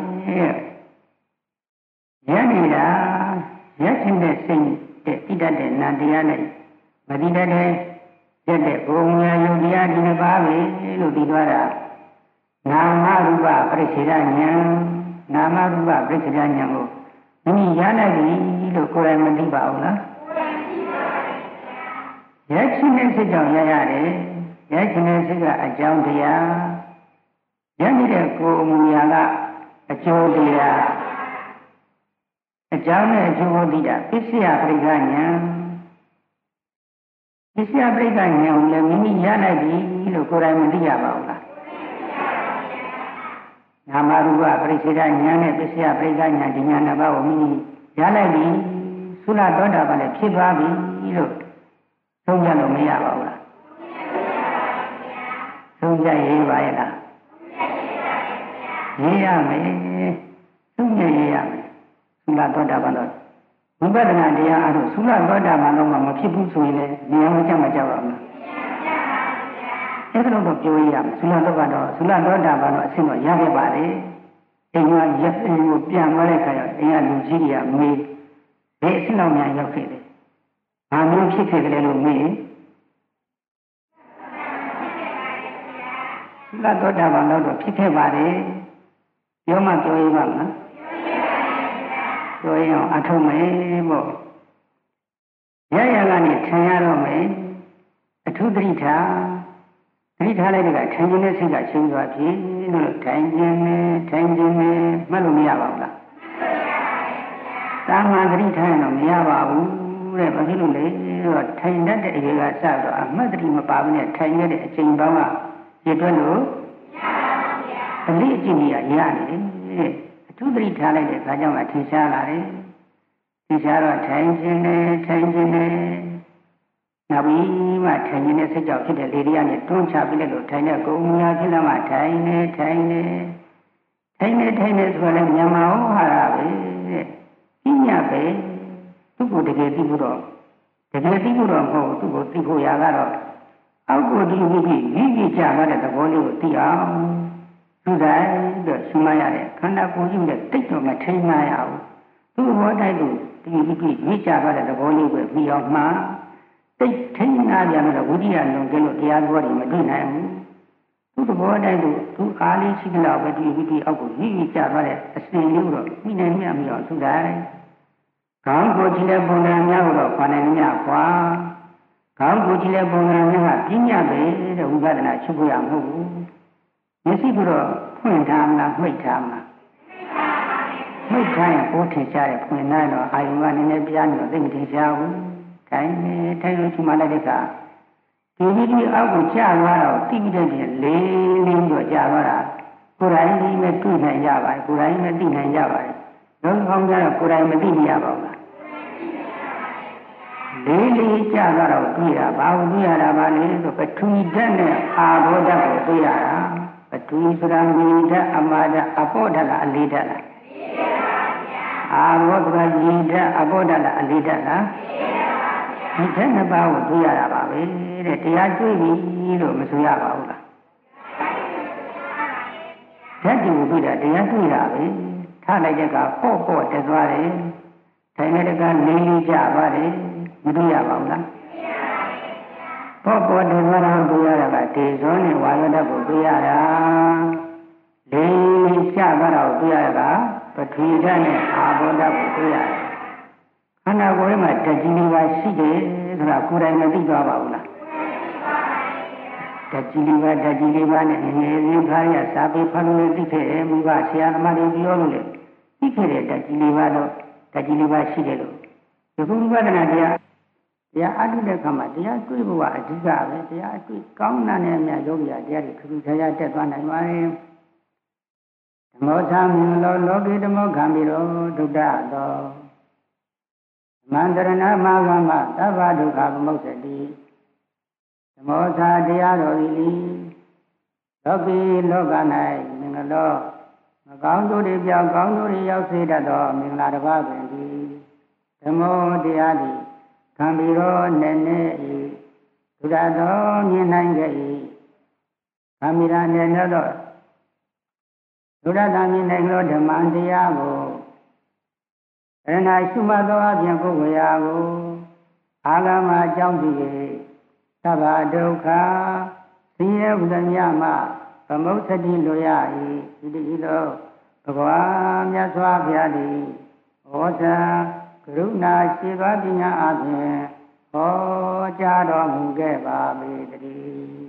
ရနေတာရခြင်းတဲ့စိတ်တဲ့တိတတ်တဲ့နတ်တရားနဲ့မတိတတ်တဲ့ရက်တဲ့ဘုံညာယုတ်တရားဒီနှစ်ပါးပဲလို့ပြီးသွားတာနာမရူပပရိစ္ဆေဒဉာဏ်နာမရူပပရိစ္ဆေဒဉာဏ်ကိုမိမိရနိုင်ပြီလို့ကိုယ်တိုင်မသိပါဘူးလားရခြင်းတဲ့စိတ်ကြောင့်ရရတယ်ရခြင်းတဲ့စိတ်ကအကြောင်းတရားရနေတဲ့ကိုယ်အမူအရာကအကျိုးတရားအကြောင်းနဲ့အကျိုးကိုသိတာပစ္စယပရိက္ခဉာဏ်ပစ္စယပရိက္ခဉာဏ်ကိုလည်းမိမိရနိုင်ပြီလို့ကိုယ်တိုင်မသိရပါဘူးလားနာမရူပပရိစ္ဆေဒဉာဏ်နဲ့ပစ္စယပရိက္ခဉာဏ်ဒီဉာဏ်နှစ်ပါးကိုမိမိရလိုက်ပြီသုလသောတာပန်လည်းဖြစ်သွားပြီလို့သုံးရလို့မရပါဘူးလားသုံးရရေးပါရဲ့လားရေးရမယ်သုံးရရေးရမယ်သုလသောတာပန်တော့ဝိပဿနာတရားအားထုတ်သုလသောတာပန်တော့မှမဖြစ်ဘူးဆိုရင်လည်းဉာဏ်မကြမကြပါဘူးအဲ့ဒါတော့ပြောရမယ်သုလသောတာတော့သုလသောတာပန်တော့အဆင့်တော့ရခဲ့ပါလေအိမ်ကရက်အိမ်ကိုပြန်မလိုက်ခါရအိမ်ကလူကြီးတွေကမေးဘယ်အဆင့်လောက်များရောက်ခဲ့လဲဘာမျိုးဖြစ်ခဲ့တယ်လို့မေးသုလသောတာပန်တော့ဖြစ်ခဲ့ပါတယ်ပြောမှပြောရပါမလားပြောရင်အထုံးမယ်ပေါ့ရရကနေထင်ရတော့မယ်အထုသတိထားသတိထားလိုက်တဲ့ကထိုင်ခြင်းနဲ့စိတ်ကချင်းသွားပြီလို့ထိုင်ခြင်းနဲ့ထိုင်ခြင်းနဲ့မှတ်လို့မရပါဘူးလားသာမန်သတိထားရင်တော့မရပါဘူးတဲ့ဘာဖြစ်လို့လဲတော့ထိုင်တတ်တဲ့အရေးကစတော့အမှတ်သတိမပါဘူးနဲ့ထိုင်ရတဲ့အချိန်ပေါင်းကရတွက်လို့မရပါဘူးဗျာအလေးအကျင့်ကြီးကရနေတယ်အထူးသတိထားလိုက်တဲ့အခါကျမှထင်ရှားလာတယ်ထင်ရှားတော့ထိုင်ခြင်းနဲ့ထိုင်ခြင်းနဲ့နောက်ပြီးမှထိုင်ခြင်းနဲ့စိတ်ကြောင့်ဖြစ်တဲ့လေတွေကနေတွန်းချပြီးလိုက်လို့ထိုင်တဲ့ကိုယ်မူရာဖြစ်လာမှထိုင်နေထိုင်နေထိုင်နေထိုင်နေဆိုလည်းမြန်မာဟောဟာရပဲတဲ့ပြညာပဲသူ့ကိုတကယ်သိဖို့တော့တကယ်သိဖို့တော့မဟုတ်သူ့ကိုသိဖို့ရကတော့အောက်ကိုဒီလိုကြီးကြီးကြီးကြပါတဲ့သဘောလေးကိုသိအောင်သူတိုင်းတော့ရှင်းမရတဲ့ခန္ဓာကိုယ်ကြီးနဲ့တိတ်တော့မထိန်မရဘူးသူ့ဘောတိုက်လို့ဒီကြီးကြီးကြီးကြပါတဲ့သဘောလေးကိုပြီးအောင်မှာတိတ်ထိန်နာပြန်တော့ဝိရိယလုံးကလို့တရားတော်တွေမတွေ့နိုင်ဘူးသူ့သဘောတိုက်လို့သူအားလေးရှိကြတော့ပဲဒီကြီးကြီးအောက်ကိုကြီးကြီးကြပါတဲ့အစဉ်လေးတော့မိနိုင်မြမရောသူတိုင်းခေါင်းကိုကြည့်တဲ့ပုံစံများတော့ခန္ဓာမြခွာခေါင်းကိုကြည့်တဲ့ပုံစံများကပြညာပဲတဲ့ဝိပဿနာချုပ်ရမှာမဟုတ်ဘူးမျက်စိကတော့ဖွင့်ထားမလားမှိတ်ထားမလားမှိတ်ထားရင်ပိုးထင်ရှားတယ်ဖွင့်နိုင်တော့အာယုံကနည်းနည်းပြားနေတော့သိမထင်ရှားဘူးထိုင်နေထိုင်လို့ရှိမှလည်းတဲ့ကဒီကြီးကြီးအောက်ကိုကျသွားတော့တိတိတဲ့ပြင်လေးလေးတော့ကျသွားတာကိုယ်တိုင်ကြီးပဲတွေ့နိုင်ကြပါတယ်ကိုယ်တိုင်ပဲသိနိုင်ကြပါတယ်လုံးကောင်းကြတော့ကိုယ်တိုင်မသိရပါဘူးလားလေးလေးကျသွားတော့တွေ့ရဘာလို့တွေ့ရတာပါလဲဆိုပထဝီဓာတ်နဲ့အာဘောဓာတ်ကိုတွေ့ရတာပထဝီဆိုတာမြေဓာတ်အမာဓာတ်အဘောဓာတ်လားအလေးဓာတ်လားအာဘောဓာတ်မြေဓာတ်အဘောဓာတ်လားအလေးဓာတ်လားဒီဓာတ်နှစ်ပါးကိုတွေ့ရတာပါပဲတဲ့တရားတွေ့ပြီလို့မဆိုရပါဘူးလားဓာတ်ကိုတွေ့တာတရားတွေ့တာပဲထားလိုက်တဲ့ကပေါ့ပေါ့တက်သွားတယ်ထိုင်တဲ့ကလေးလေးကျသွားတယ်မတွေ့ရပါဘူးလားပေါ့ပေါ့တက်သွားတော့တွေ့ရတာကဒေဇောနဲ့ဝါရဓာတ်ကိုတွေ့ရတာလေးလေးကျသွားတော့တွေ့ရတာကပထဝီဓာတ်နဲ့အာဘောဓာတ်ကိုတွေ့ရတယ်ခန္ဓာကိုယ်ထဲမှာဓာတ်ကြီးလေးပါရှိတယ်ဆိုတာကိုယ်တိုင်မသိသွားပါဘူးလားဓာတ်ကြီးလေးပါဓာတ်ကြီးလေးပါနဲ့ငယ်ငယ်လေးခါရစာပေဖတ်လို့သိခဲ့တယ်မိဘဆရာသမားတွေပြောလို့လေသိခဲ့တဲ့ဓာတ်ကြီးလေးပါတော့ဓာတ်ကြီးလေးပါရှိတယ်လို့ဒီကုဝိပဿနာတရားတရားအထုတဲ့ခါမှာတရားတွေ့ဖို့ကအဓိကပဲတရားအတွေ့ကောင်းတာနဲ့အများယောဂီတရားတွေခူးခူးခြားခြားတက်သွားနိုင်ပါတယ်မောသမင်္ဂလောလောကိဓမ္မောခံပြီးတော့ဒုဒ္ဒသောမန္တရဏမဂမသဗ္ဗဒုက္ခဗမုစ္စတိဓမ္မောသာတရားတော်ဤလောကီလောက၌မင်္ဂလောမကောင်းတို့တွေပြောင်းကောင်းတို့တွေရောက်စေတတ်သောမင်္ဂလာတစ်ပါးပင်သည်ဓမ္မောတရားသည်ခံပြီးတော့နည်းနည်းဤဒုဒ္ဒသောမြင်နိုင်ကြ၏ခံပြီးတော့နည်းနည်းတော့ဒုဒ္ဒသာမြင်နိုင်သောဓမ္မတရားကိုအရဏရှုမှတ်သောအပြင်ပုဂ္ဂိုလ်ရာကိုအာဂမအကြောင်းပြု၍သဗ္ဗဒုက္ခဆင်းရဲဥဒ္ဒမြမဗမုစ္စတိလိုရ၏ဒီတိလိုဘဂဝါမြတ်စွာဘုရားသည်ဟောကြားကရုဏာရှိသောပညာအပြင်ဟောကြားတော်မူခဲ့ပါပေတည်း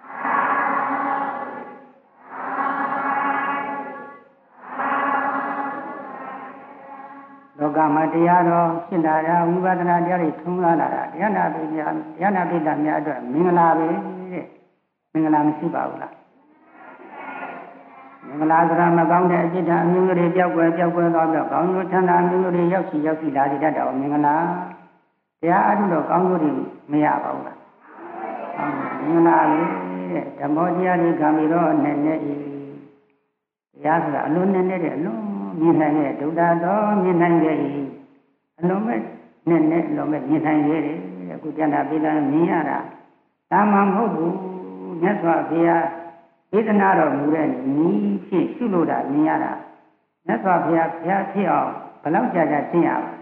လောကမှာတရားတော်ဖြစ်လာတာဝိပဿနာတရားတွေထုံးလာတာတရားနာပိညာတရားနာပိဋကများအတွက်မင်္ဂလာပဲတဲ့မင်္ဂလာမရှိပါဘူးလားမင်္ဂလာဆိုတာမကောင်းတဲ့အจิตအမျိုးမျိုးတွေပြောက်ွယ်ပြောက်ွယ်သွားပြီးတော့ကောင်းကျိုးချမ်းသာအမျိုးမျိုးတွေရောက်ရှိရောက်ရှိလာတတ်တော်မင်္ဂလာတရားအထုတော့ကောင်းကျိုးတွေမရပါဘူးလားမင်္ဂလာလေတဲ့ဓမ္မောတရားတွေခံပြီးတော့နည်းနည်းဤတရားဆိုတာအလုံးနည်းနည်းတဲ့အလုံးမြင်နိုင်တဲ့ဒုဒ္ဒတော်မြင်နိုင်ရဲ့အလုံးမဲ့နဲ့နဲ့အလုံးမဲ့မြင်နိုင်ရဲ့အခုကျန်တာပြည်သားမြင်ရတာတာမန်မဟုတ်ဘူးမြတ်စွာဘုရားဒေသနာတော်မူတဲ့ဤဖြင့်ရှုလို့တာမြင်ရတာမြတ်စွာဘုရားဘုရားဖြစ်အောင်ဘယ်လောက်ကြာကြာရှင်းရပါ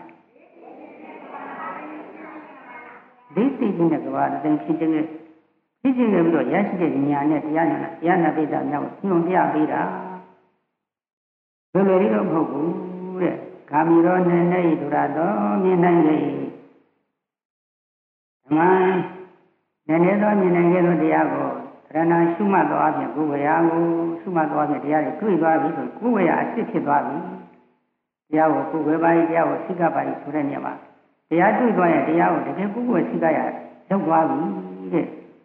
ဒီသိခြင်းနဲ့ကဘာတိဖြစ်ခြင်းနဲ့ဖြစ်ခြင်းနဲ့ပြီးတော့ရရှိတဲ့ဉာဏ်နဲ့တရားနဲ့တရားနာပိဋကမြောက်ညွှန်ပြပေးတာဘယ်လိုလဲတော့မဟုတ်ဘူးတဲ့ခါမီတော်နဲ့နဲ့ဒုရတော်မြင်နိုင်လေဓမ္မနည်းနည်းသောမြင်နိုင်တဲ့တရားကိုရဏရှုမှတ်တော်အပြင်ကိုယ်ဝေယကိုရှုမှတ်တော်အပြင်တရားတွေတွေ့သွားပြီဆိုကိုယ်ဝေယအစစ်ဖြစ်သွားပြီတရားကိုကိုယ်ဝေပါရင်တရားကိုစိကပါရင်ဆိုတဲ့နေရာမှာတရားတွေ့သွားရင်တရားကိုတကယ်ကိုယ်ဝေစိကရရောက်သွားပြီတဲ့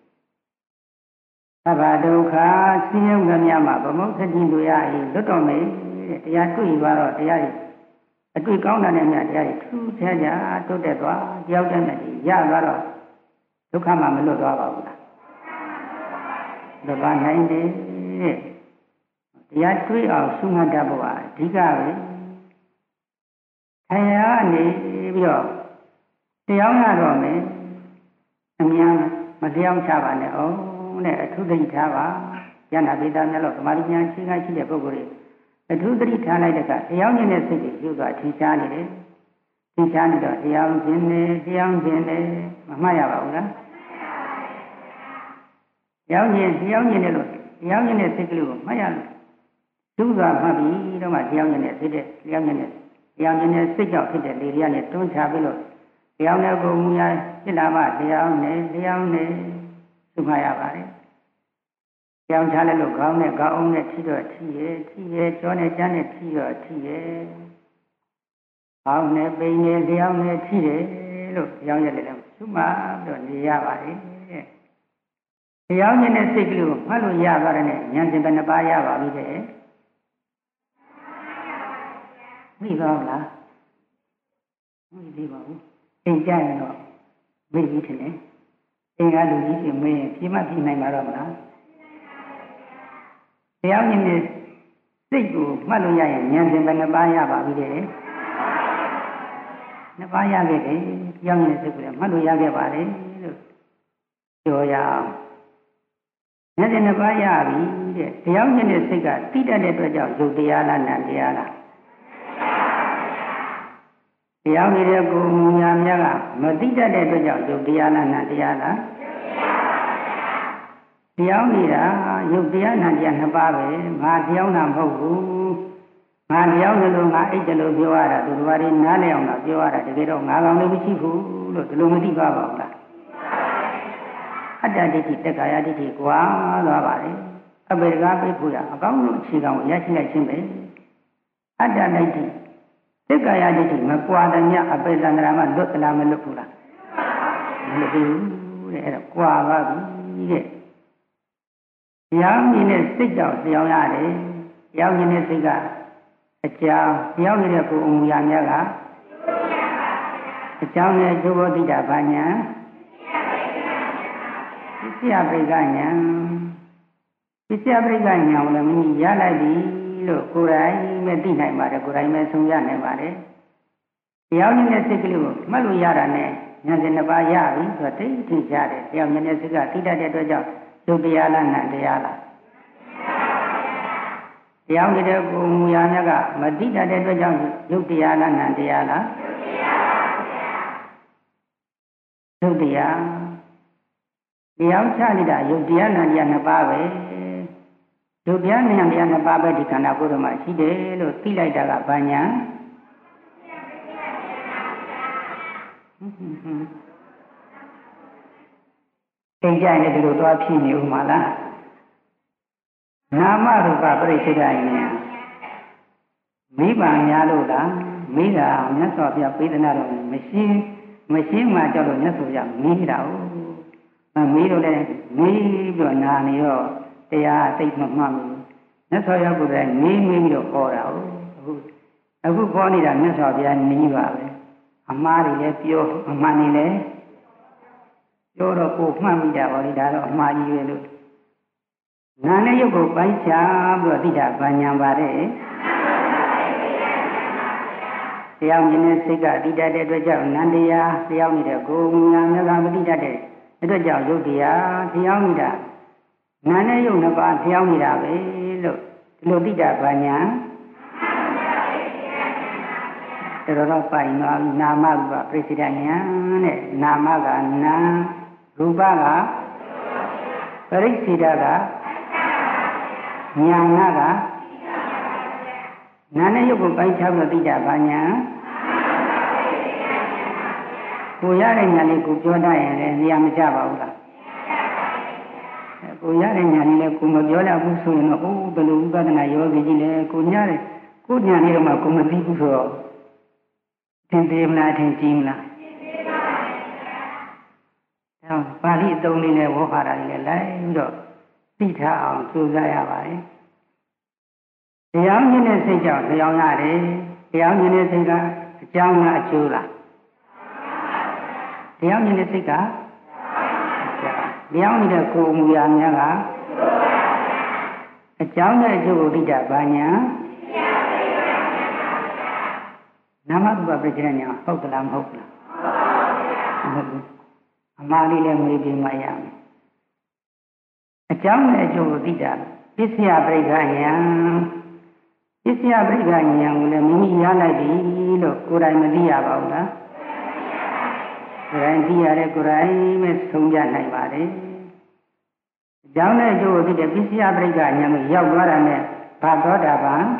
သဗ္ဗဒုက္ခဆင်းရဲကြမြမှာဗမုစ္စတိလိုရ၏လွတ်တော်မယ်တရားတွေ့သွားတော့တရားတွေအတွေ့ကောင်းတာနဲ့များတရားတွေထူးခြားခြားတိုးတက်သွားကြောက်တဲ့နဲ့ရသွားတော့ဒုက္ခမှမလွတ်သွားပါဘူးလားလွတ်သွားနိုင်တယ်တရားတွေ့အောင်ရှုမှတ်တတ်ဖို့အဓိကပဲခံရနေပြီးတော့တရားရတော့မယ်အများမတရားချပါနဲ့အောင်နဲ့အထုသိထားပါဉာဏ်ပိဋကများလို့ဓမ္မဉာဏ်ရှိခိုးရှိတဲ့ပုဂ္ဂိုလ်တွေအထူးသတိထားလိုက်တဲ့ကတရားဉာဏ်နဲ့စိတ်ကိုယူသွားထင်ရှားနေတယ်ထင်ရှားနေတော့တရားဉာဏ်နဲ့တရားဉာဏ်နဲ့မမှတ်ရပါဘူးလားတရားဉာဏ်တရားဉာဏ်နဲ့လို့တရားဉာဏ်နဲ့စိတ်ကလေးကိုမှတ်ရလို့ယူသွားမှတ်ပြီးတော့မှတရားဉာဏ်နဲ့စိတ်တဲ့တရားဉာဏ်နဲ့တရားဉာဏ်နဲ့စိတ်ကြောင့်ဖြစ်တဲ့လေတရားနဲ့တွန်းချပြီးလို့တရားနဲ့ကိုမူရဖြစ်လာမှတရားနဲ့တရားနဲ့သူမှရပါတယ်ကြောင်ချလိုက်လို့ခေါင်းနဲ့ခေါင်းအောင်နဲ့ထိတော့ထိရဲ့ထိရဲ့ကြောနဲ့ကျန်းနဲ့ထိတော့ထိရဲ့ခေါင်းနဲ့ပိန်နဲ့လျောင်းနဲ့ထိတယ်လို့ကြောင်ရက်လည်းသူမှတော့နေရပါတယ်တဲ့တရားဉာဏ်နဲ့စိတ်ကလေးကိုမှတ်လို့ရသွားတယ်နဲ့ဉာဏ်သင်္ကနှစ်ပါးရပါပြီတဲ့မိပါလားမိသေးပါဘူးသင်ကြရင်တော့မိပြီးထင်တယ်သင်ကလူကြီးပြင်မင်းပြင်မပြင်နိုင်မှာတော့မလားတရားဉာဏ်နဲ့စိတ်ကိုမှတ်လို့ရရင်ဉာဏ်သင်္ကနှစ်ပါးရပါပြီတဲ့နှစ်ပါးရခဲ့တယ်တရားဉာဏ်နဲ့စိတ်ကိုလည်းမှတ်လို့ရခဲ့ပါတယ်လို့ပြောရအောင်ဉာဏ်သင်နှစ်ပါးရပြီတဲ့တရားဉာဏ်နဲ့စိတ်ကတိတတ်တဲ့အတွက်ကြောင့်ယုတ်တရားလားနံတရားလားတရားဉာဏ်ရဲ့ကိုယ်မူညာများကမတိတတ်တဲ့အတွက်ကြောင့်ယုတ်တရားလားနံတရားလားတရားနေတာယုတ်တရားနာတရားနှစ်ပါးပဲငါတရားနာမဟုတ်ဘူးငါတရားနေလို့ငါအိတ်တယ်လို့ပြောရတာသူတို့ဘာတွေနားလည်အောင်လားပြောရတာတကယ်တော့ငါကောင်လည်းမရှိဘူးလို့ဒီလိုမသိပါပါဘူးလားအတ္တဒိဋ္ဌိတက္ကာယဒိဋ္ဌိကွာသွားပါလေအပေကပိတ်ဖို့ရအကောင်းဆုံးအခြေခံကိုရရှိလိုက်ခြင်းပဲအတ္တဒိဋ္ဌိတက္ကာယဒိဋ္ဌိမကွာတဲ့မြအပေသန္တရာမလွတ်သလားမလွတ်ဘူးလားမလွတ်ဘူးတဲ့အဲ့ဒါကွာပါပြီတဲ့တရားမြင်တဲ့စိတ်ကြောင့်တရားရတယ်တရားမြင်တဲ့စိတ်ကအကြောင်းတရားမြင်တဲ့ကိုယ်အမူအရာများကအကြောင်းနဲ့အကျိုးကိုသိတာဘာညာပစ္စယပရိက္ခညာပစ္စယပရိက္ခညာကိုလည်းမိမိရလိုက်ပြီလို့ကိုယ်တိုင်ပဲသိနိုင်ပါတယ်ကိုယ်တိုင်ပဲဆုံးရနိုင်ပါတယ်တရားမြင်တဲ့စိတ်ကလေးကိုမှတ်လို့ရတာနဲ့ဉာဏ်စဉ်နှစ်ပါးရပြီဆိုတော့သိသိကြတယ်တရားမြင်တဲ့စိတ်ကသိတတ်တဲ့အတွက်ကြောင့်ယုတ်တရားလားနံတရားလားတရားမြင်တဲ့ကိုယ်မူရာများကမသိတတ်တဲ့အတွက်ကြောင့်ယုတ်တရားလားနံတရားလားယုတ်တရားတရားချနေတာယုတ်တရားနံတရားနှစ်ပါးပဲယုတ်တရားနံတရားနှစ်ပါးပဲဒီခန္ဓာကိုယ်တော်မှာရှိတယ်လို့သိလိုက်တာကဘာညာသင်ကြရင်ဒီလိုသွားဖြစ်နေဦးမှာလားနာမရူပပရိစ္ဆေဒဉာဏ်မိဘများလို့လားမိတာမြတ်စွာဘုရားပေးသနာတော်မရှိမရှိမှကြောက်လို့မြတ်စွာဘုရားမိတာဟုတ်မီးတို့လည်းမီးပြီးတော့နာနေတော့တရားသိမမှတ်ဘူးမြတ်စွာဘုရားကိုယ်တိုင်မီးမီးပြီးတော့ခေါ်တာဟုတ်အခုအခုခေါ်နေတာမြတ်စွာဘုရားနီးပါပဲအမှားတွေလည်းပြောအမှန်တွေလည်းပြောတော့ကိုမှတ်မိတာဟောဒီဒါတော့အမှားကြီးပဲလို့နာနဲ့ရုပ်ကိုပိုင်းခြားပြီးတော့သိတာဗာညာပါတယ်တရားမြင်တဲ့စိတ်ကသိတတ်တဲ့အတွက်ကြောင့်နန္တရားတရားနေတဲ့ကိုယ်ဉာဏ်နဲ့ကမသိတတ်တဲ့အတွက်ကြောင့်ယုတ်တရားတရားနေတာနာနဲ့ရုပ်နှစ်ပါးတရားနေတာပဲလို့ဒီလိုသိတာဗာညာတော်တော်ပိုင်သွားနာမရူပပရိစ္ဆေဒဉာဏ်နဲ့နာမကနာရူပကပရိစ္ဆေဒကဉာဏ်ကနာနဲ့ရုပ်ကိုပိုင်းခြားလို့သိတာဘာညာကိုရတဲ့ဉာဏ်လေးကိုပြောတတ်ရင်လည်းနေရာမကျပါဘူးလားကိုရတဲ့ဉာဏ်လေးလည်းကိုမပြောတတ်ဘူးဆိုရင်တော့အိုးဘယ်လိုဥပဒနာယောဂီကြီးလဲကိုညားတယ်ကိုဉာဏ်လေးတော့မှကိုမသိဘူးဆိုတော့သင်သေးမလားထင်ကြီးမလားအဲပါဠိအသုံးလေးနဲ့ဝေါ်ဟာတာလေးလည်းလိုက်ပြီးတော့သိထားအောင်ကြိုးစားရပါတယ်တရားမြင်တဲ့စိတ်ကြောင့်တရားရတယ်တရားမြင်တဲ့စိတ်ကအကြောင်းလားအကျိုးလားတရားမြင်တဲ့စိတ်ကတရားမြင်တဲ့ကိုယ်မူရာများကအကြောင်းနဲ့အကျိုးကိုသိတာဘာညာနာမရူပပရိစ္ဆေဒဉာဏ်ဟုတ်သလားမဟုတ်လားဟုတ်ပါဘူးအမှားလေးလည်းမေးပြီးမှရမယ်အကြောင်းနဲ့အကျိုးကိုသိတာပစ္စယပရိက္ခဉာဏ်ပစ္စယပရိက္ခဉာဏ်ကိုလည်းမိမိရလိုက်ပြီလို့ကိုယ်တိုင်မသိရပါဘူးလားကိုယ်တိုင်သိရတဲ့ကိုယ်တိုင်ပဲဆုံးဖြတ်နိုင်ပါတယ်အကြောင်းနဲ့အကျိုးကိုသိတဲ့ပစ္စယပရိက္ခဉာဏ်ကိုရောက်သွားတာနဲ့ဘာသောတာပန်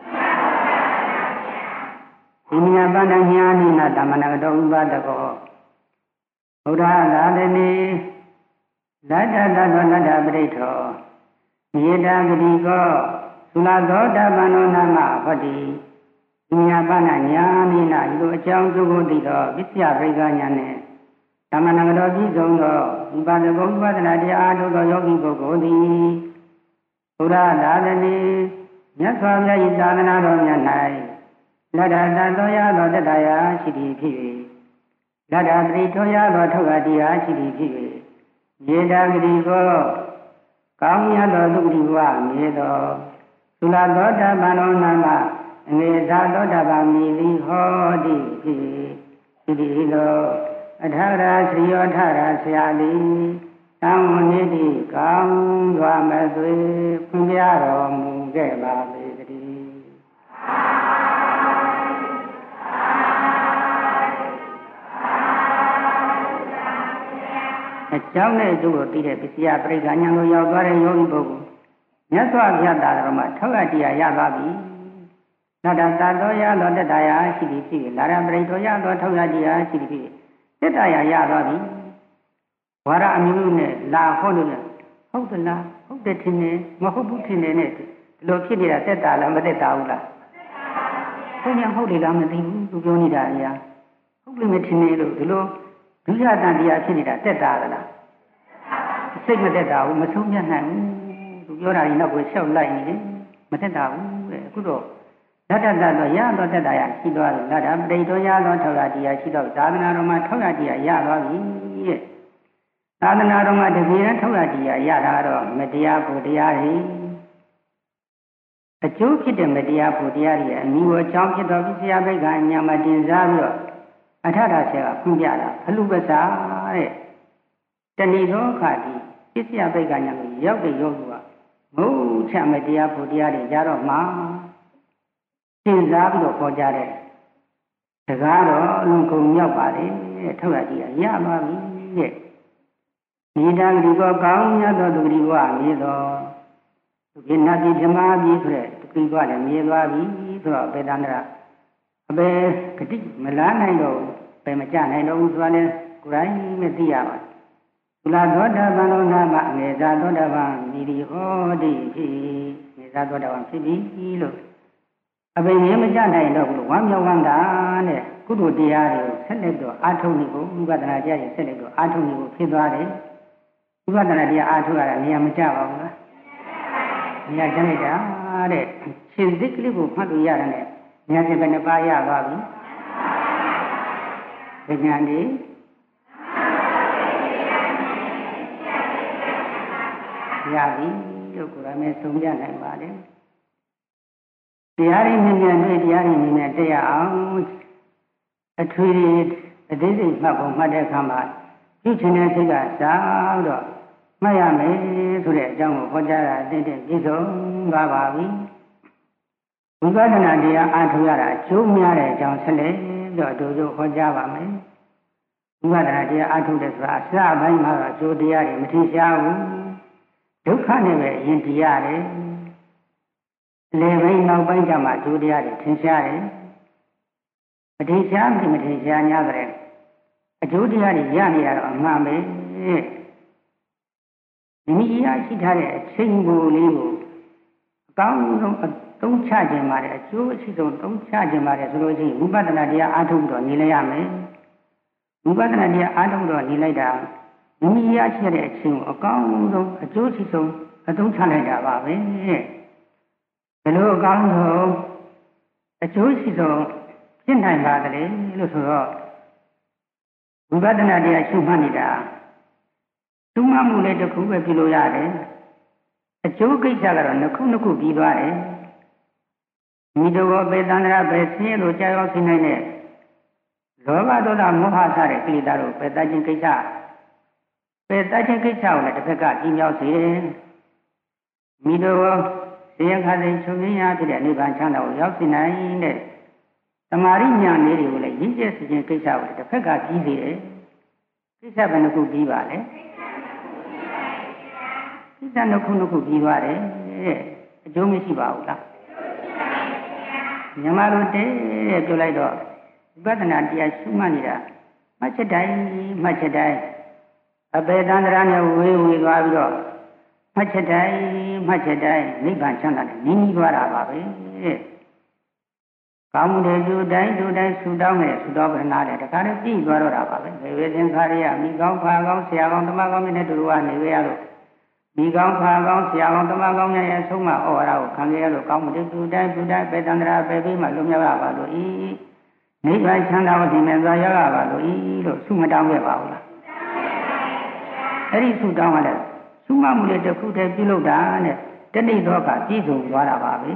ဒီမြတ်ပန္နညာနိနာတမဏဂတောဥပဒကောဘုရားသာတနေလတ္တတသောလတ္တပရိထောယေတာဂတိကောသုလသောတပန္နောနာမဟောတိဒီမြတ်ပန္နညာနိနာဒီလိုအကြောင်းကျိုးကိုသိတော့ပစ္စယပရိက္ခဉာဏ်နဲ့တမဏဂတောပြည့်စုံသောဥပဒကောဥပဒနာတရားအားထုတ်သောယောဂီပုဂ္ဂိုလ်သည်ဘုရားသာတနေမြတ်စွာဘုရား၏သာသနာတော်မြတ်၌လတ္တတသောရသောတတ္တရာရှိသည်ဖြစ်၍လတ္တပရိထောရသောထုတ်အပ်တရားရှိသည်ဖြစ်၍ယေတာဂတိကိုကောင်းမြတ်သောသုတိဝမြေသောသုလသောတပန္နောနာမအငေသာသောတပံမိလိဟောတိဖြစ်ရှိသည်သောအထာရသရိယောထရဆရာသည်သံဝနိတိကောင်းစွာမသွေဖွင့်ပြတော်မူခဲ့ပါပေတည်းအကြောင်းနဲ့အကျိုးကိုသိတဲ့ပစ္စယပရိက္ခဉာဏ်ကိုရောက်သွားတဲ့ယောဂီပုဂ္ဂိုလ်မြတ်စွာဘုရားတာတော်မှာထောက်အပ်တရားရသွားပြီ။နောက်တာသာတော်ရသောတတ္တရာရှိသည်ဖြစ်လာရပရိထောရသောထောက်အပ်တရားရှိသည်ဖြစ်တတ္တရာရသွားပြီ။ဝါရအမျိုးမျိုးနဲ့လာဟောလို့ဟုတ်သလားဟုတ်တယ်ထင်တယ်မဟုတ်ဘူးထင်တယ်နဲ့ဒီလိုဖြစ်နေတာတက်တာလားမတက်တာဘူးလား။ဘုရားဟုတ်တယ်လားမသိဘူးသူပြောနေတာအရာဟုတ်လိမ့်မယ်ထင်တယ်လို့ဒီလိုဒုရတန်တရားဖြစ်နေတာတက်တာလားစိတ်မတက်တာဘူးမဆုံးမြတ်နိုင်ဘူးသူပြောတာကြီးတော့ကိုရှောက်လိုက်နေတယ်မသက်သာဘူးတဲ့အခုတော့လက်တတ်တော့ရတော့တက်တာရရှိသွားပြီလက်တာပရိတော်ရတော့ထောက်ရတရားရှိတော့သာသနာတော်မှာထောက်ရတရားရသွားပြီတဲ့သာသနာတော်မှာတကယ်ထောက်ရတရားရတာတော့မတရားဖို့တရားတွေအကျိုးဖြစ်တဲ့မတရားဖို့တရားတွေအမိဝအကြောင်းဖြစ်တော်ပြီးဆရာဘိတ်ကအညာမတင်စားပြီးတော့အထထဆရာကဖွင့်ပြတာအလူပစာတဲ့တဏှိသောခါဒီပစ္စယဘိတ်ကညာကိုရောက်တဲ့ယောဂကမဟုတ်ချမတရားဖို့တရားတွေကြတော့မှသင်စားပြီးတော့ပေါ်ကြတဲ့တကားတော့အလုံးကုန်မြောက်ပါလေတဲ့ထောက်ရကြည့်ရရပါပြီတဲ့မိတံဒီကောကောင်းမြတ်သောသူဒီကမြေတော်သူကိနာတိဓမ္မပြီဆိုတဲ့သူကလည်းမြေသွားပြီဆိုတော့ဘေဒန္တရအပေဂတိမလားနိုင်တော့ပဲမကြနိုင်တော့ဘူးဆိုတာလဲကိုယ်တိုင်မသိရပါဘူးသုလာသောတာပန်လုံးနာမငေဇာသောတာပန်မိရိဟောတိဖြစ်ငေဇာသောတာပန်ဖြစ်ပြီလို့အပေမြင်မကြနိုင်တော့ဘူးဝမ်းမြောက်ဝမ်းသာတဲ့ကုသိုလ်တရားတွေကိုဆက်လက်တော့အာထုံနေဖို့ဥပဒနာတရားတွေဆက်လက်တော့အာထုံနေဖို့ဖြစ်သွားတယ်ဥပဒနာတရားအာထုရတာနေရာမကျပါဘူးလားနေရာကျလိုက်တာတဲ့ရှင်စိတ်ကလေးကိုမှတ်လို့ရတယ်နဲ့နေရာကျပဲနှစ်ပါးရပါပြီပညာနေရပြီလို့ကိုယ်တိုင်မဲ့ဆုံးပြနိုင်ပါတယ်တရားရင်းမြင်မြင်တွေ့တရားရင်းမြင်မြင်တရားအောင်အထွေထွေအသေးစိတ်မှတ်ဖို့မှတ်တဲ့အခါမှာပြုချင်တဲ့စိတ်ကစားတော့မှတ်ရမယ်ဆိုတဲ့အကြောင်းကိုဟောကြားတာအသိတဲ့ပြည့်စုံပါပါပြီဝိပဿနာတရားအားထုတ်ရတာအကျိုးများတဲ့အကြောင်းဆက်လက်တော့အတူတူဟောကြားပါမယ်ဝိပဿနာတရားအားထုတ်တဲ့ဆိုတာအစအပိုင်းမှာတော့အကျိုးတရားတွေမထင်ရှားဘူးဒုက္ခနဲ့ပဲယဉ်တည်ရတယ်လေပိုင်းနောက်ပိုင်းကျမှအကျိုးတရားတွေထင်ရှားတယ်မထင်ရှားမထင်ရှား냐တဲ့အကျိုးတရားတွေရနေရတော့အမှန်ပဲမိမိရရှိထားတဲ့အချိန်ကိုလေးကိုအကောင်းဆုံးအသုံးချခြင်းပါတယ်အကျိုးအရှိဆုံးသုံးချခြင်းပါတယ်ဆိုလို့ရှိရင်ဝိပဿနာတရားအားထုတ်တော့နေလိုက်ရမယ်ဝိပဿနာတရားအားထုတ်တော့နေလိုက်တာမိမိရရှိတဲ့အချိန်ကိုအကောင်းဆုံးအကျိုးရှိဆုံးအသုံးချလိုက်တာပါပဲဘယ်လိုအကောင်းဆုံးအကျိုးရှိဆုံးဖြစ်နိုင်ပါသလဲလို့ဆိုတော့ဝိပဿနာတရားရှုမှတ်နေတာရှုမှတ်မှုလေးတစ်ခုပဲပြုလို့ရတယ်အကျိုးကိစ္စကတော့နှစ်ခုနှစ်ခုပြီးသွားတယ်မိတော်ပေတန္တရာပဲဆင်းရဲလို့ကြာရောက်သိနိုင်တဲ့လောဘဒေါသမောဟစတဲ့ကိလေသာတို့ပဲတတ်ခြင်းကိစ္စပဲတတ်ခြင်းကိစ္စကိုလည်းတစ်ဖက်ကကြီးမြောက်စေတယ်မိတော်ဇေယခသိချုပ်ရင်းရဖြစ်တဲ့နိဗ္ဗာန်ချမ်းသာကိုရောက်သိနိုင်တဲ့သမာရိညာလေးတွေကိုလည်းရင်းကျက်စေခြင်းကိစ္စကိုလည်းတစ်ဖက်ကကြီးစေတယ်ကိစ္စဘယ်နှခုပြီးပါလဲကိစ္စနှစ်ခုနှစ်ခုပြီးသွားတယ်တဲ့အကျိုးမရှိပါဘူးလားမြန်မာလိုတဲ့ပြောလိုက်တော့ဝိပဿနာတရားရှုမှတ်နေတာမှတ်ချက်တိုင်းမှတ်ချက်တိုင်းအပေတန္တရာနဲ့ဝေးဝေးသွားပြီးတော့မှတ်ချက်တိုင်းမှတ်ချက်တိုင်းနိဗ္ဗာန်ချမ်းသာတယ်နင်းပြီးသွားတာပါပဲတဲ့ကောင်းမှုတွေသူတိုင်းသူတိုင်းဆူတောင်းနေဆူတောင်းပရဏာတဲ့တခါတည်းပြီးသွားတော့တာပါပဲဝေသင်္ခါရယမိကောင်းဖာကောင်းဆရာကောင်းဓမ္မကောင်းနဲ့တူတူကနေရလို့မိကောင်းဖာကောင်းဆရာကောင်းဓမ္မကောင်းရဲ့အဆုံးမဩဝါဒကိုခံရလို့ကောင်းမှုတွေသူတိုင်းသူတိုင်းပေတန္တရာပဲပြီးမှလွတ်မြောက်ရပါလို့ဤနိဗ္ဗာန်ချမ်းသာကိုသင်မြင်သွားရပါလို့ဤလို့ဆုမတောင်းခဲ့ပါဘူးလားအဲ့ဒီဆုတောင်းရတဲ့ဆုမမှုတွေတစ်ခုတည်းပြုလုပ်တာနဲ့တဏှိသောကပြည့်စုံသွားတာပါပဲ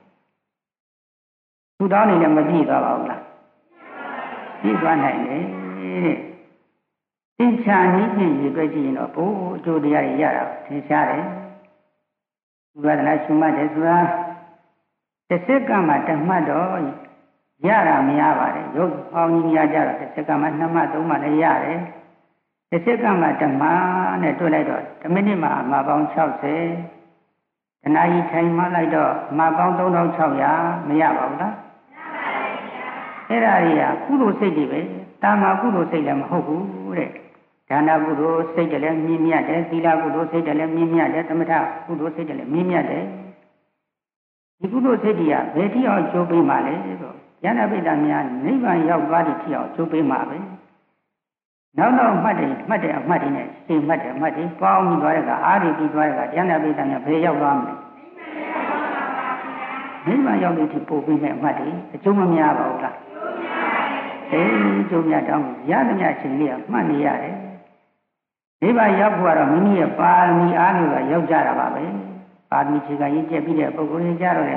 ဆုတောင်းနေလည်းမပြည့်သွားပါဘူးလားပြည့်သွားနိုင်တယ်တဲ့သင်္ချာနည်းဖြင့်ရေတွက်ကြည့်ရင်တော့ဘိုးအကျိုးတရားတွေရတာသင်ရှားတယ်ဝိပဿနာရှုမှတ်တယ်ဆိုတာတစ်စက္ကန့်မှတစ်မှတ်တော့ရတာမရပါတယ်ရုပ်ပေါင်းကြီးများကြတော့တစ်စက္ကန့်မှနှစ်မှတ်သုံးမှလည်းရတယ်တစ်စက္ကန့်မှတစ်မှတ်နဲ့တွက်လိုက်တော့တစ်မိနစ်မှအမှပေါင်း၆၀တနာရီထိုင်မှလိုက်တော့အမှပေါင်း၃၆၀၀မရပါဘူးလားအဲ့ဒါတွေကကုသိုလ်စိတ်တွေပဲတာမကုသိုလ်စိတ်လည်းမဟုတ်ဘူးတဲ့ဒါနကုသိုလ်စိတ်တလည်းမြင့်မြတ်တယ်သီလကုသိုလ်စိတ်တလည်းမြင့်မြတ်တယ်သမထကုသိုလ်စိတ်တလည်းမြင့်မြတ်တယ်ဒီကုသိုလ်စိတ်တွေကဘယ်ထိအောင်ကျိုးပေးမှလဲဆိုယန္တပိဋကများနိဗ္ဗာန်ရောက်သွားတဲ့ထိအောင်ကျိုးပေးမှပဲနောက်တော့မှတ်တယ်မှတ်တယ်အမှတ်တွေနဲ့ရှင်းမှတ်တယ်အမှတ်တွေပေါင်းပြီးသွားတဲ့ကအာရိပြီးသွားတဲ့ကယန္တပိဋကများဘယ်ရောက်သွားမလဲမိမရောက်တဲ့ဒီပို့ပြီးမဲ့အမှတ်တွေအကျိုးမများပါဘူးလားအေးကျိုးများတောင်းရသမျှအချိန်လေးကမှတ်နေရတယ်မိဘရောက်ဖို့ကတော့မိမိရဲ့ပါရမီအားလို့ရောက်ကြတာပါပဲပါရမီခြေကရည်ကျက်ပြီးတဲ့ပုဂ္ဂိုလ်တွေကြတော့လေ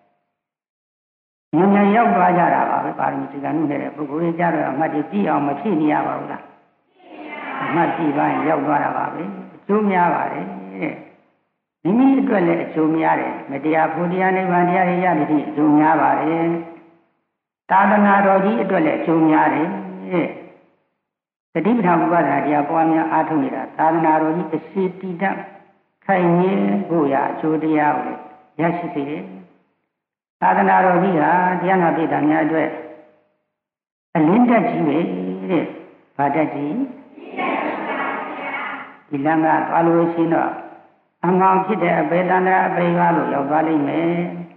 ဉာဏ်ဉာဏ်ရောက်သွားကြတာပါပဲပါရမီခြေကနုနေတဲ့ပုဂ္ဂိုလ်တွေကြတော့အမှတ်တွေကြည့်အောင်မဖြစ်နေရပါဘူးလားအမှတ်ကြည့်ပိုင်းရောက်သွားတာပါပဲအကျိုးများပါတယ်တဲ့မိမိအတွက်လည်းအကျိုးများတယ်မတရားဖို့တရားနိဗ္ဗာန်တရားတွေရတဲ့အကျိုးများပါတယ်သာသနာတော်ကြီးအတွက်လည်းအကျိုးများတယ်တဲ့သတိပဋ္ဌာန်ဥပဒနာတရားပွားများအားထုတ်နေတာသာသနာတော်ကြီးအစီတည်တတ်ခိုင်မြဲဖို့ရအကျိုးတရားကိုရရှိစေတယ်သာသနာတော်ကြီးဟာတရားနာပိဋကများအတွက်အလင်းတက်ကြီးပဲတဲ့ဗာတက်ကြီးဒီလမ်းကသွားလို့ရှိရင်တော့အမှောင်ဖြစ်တဲ့အပေတန္တရာအပေရွာလို့ရောက်သွားလိမ့်မယ်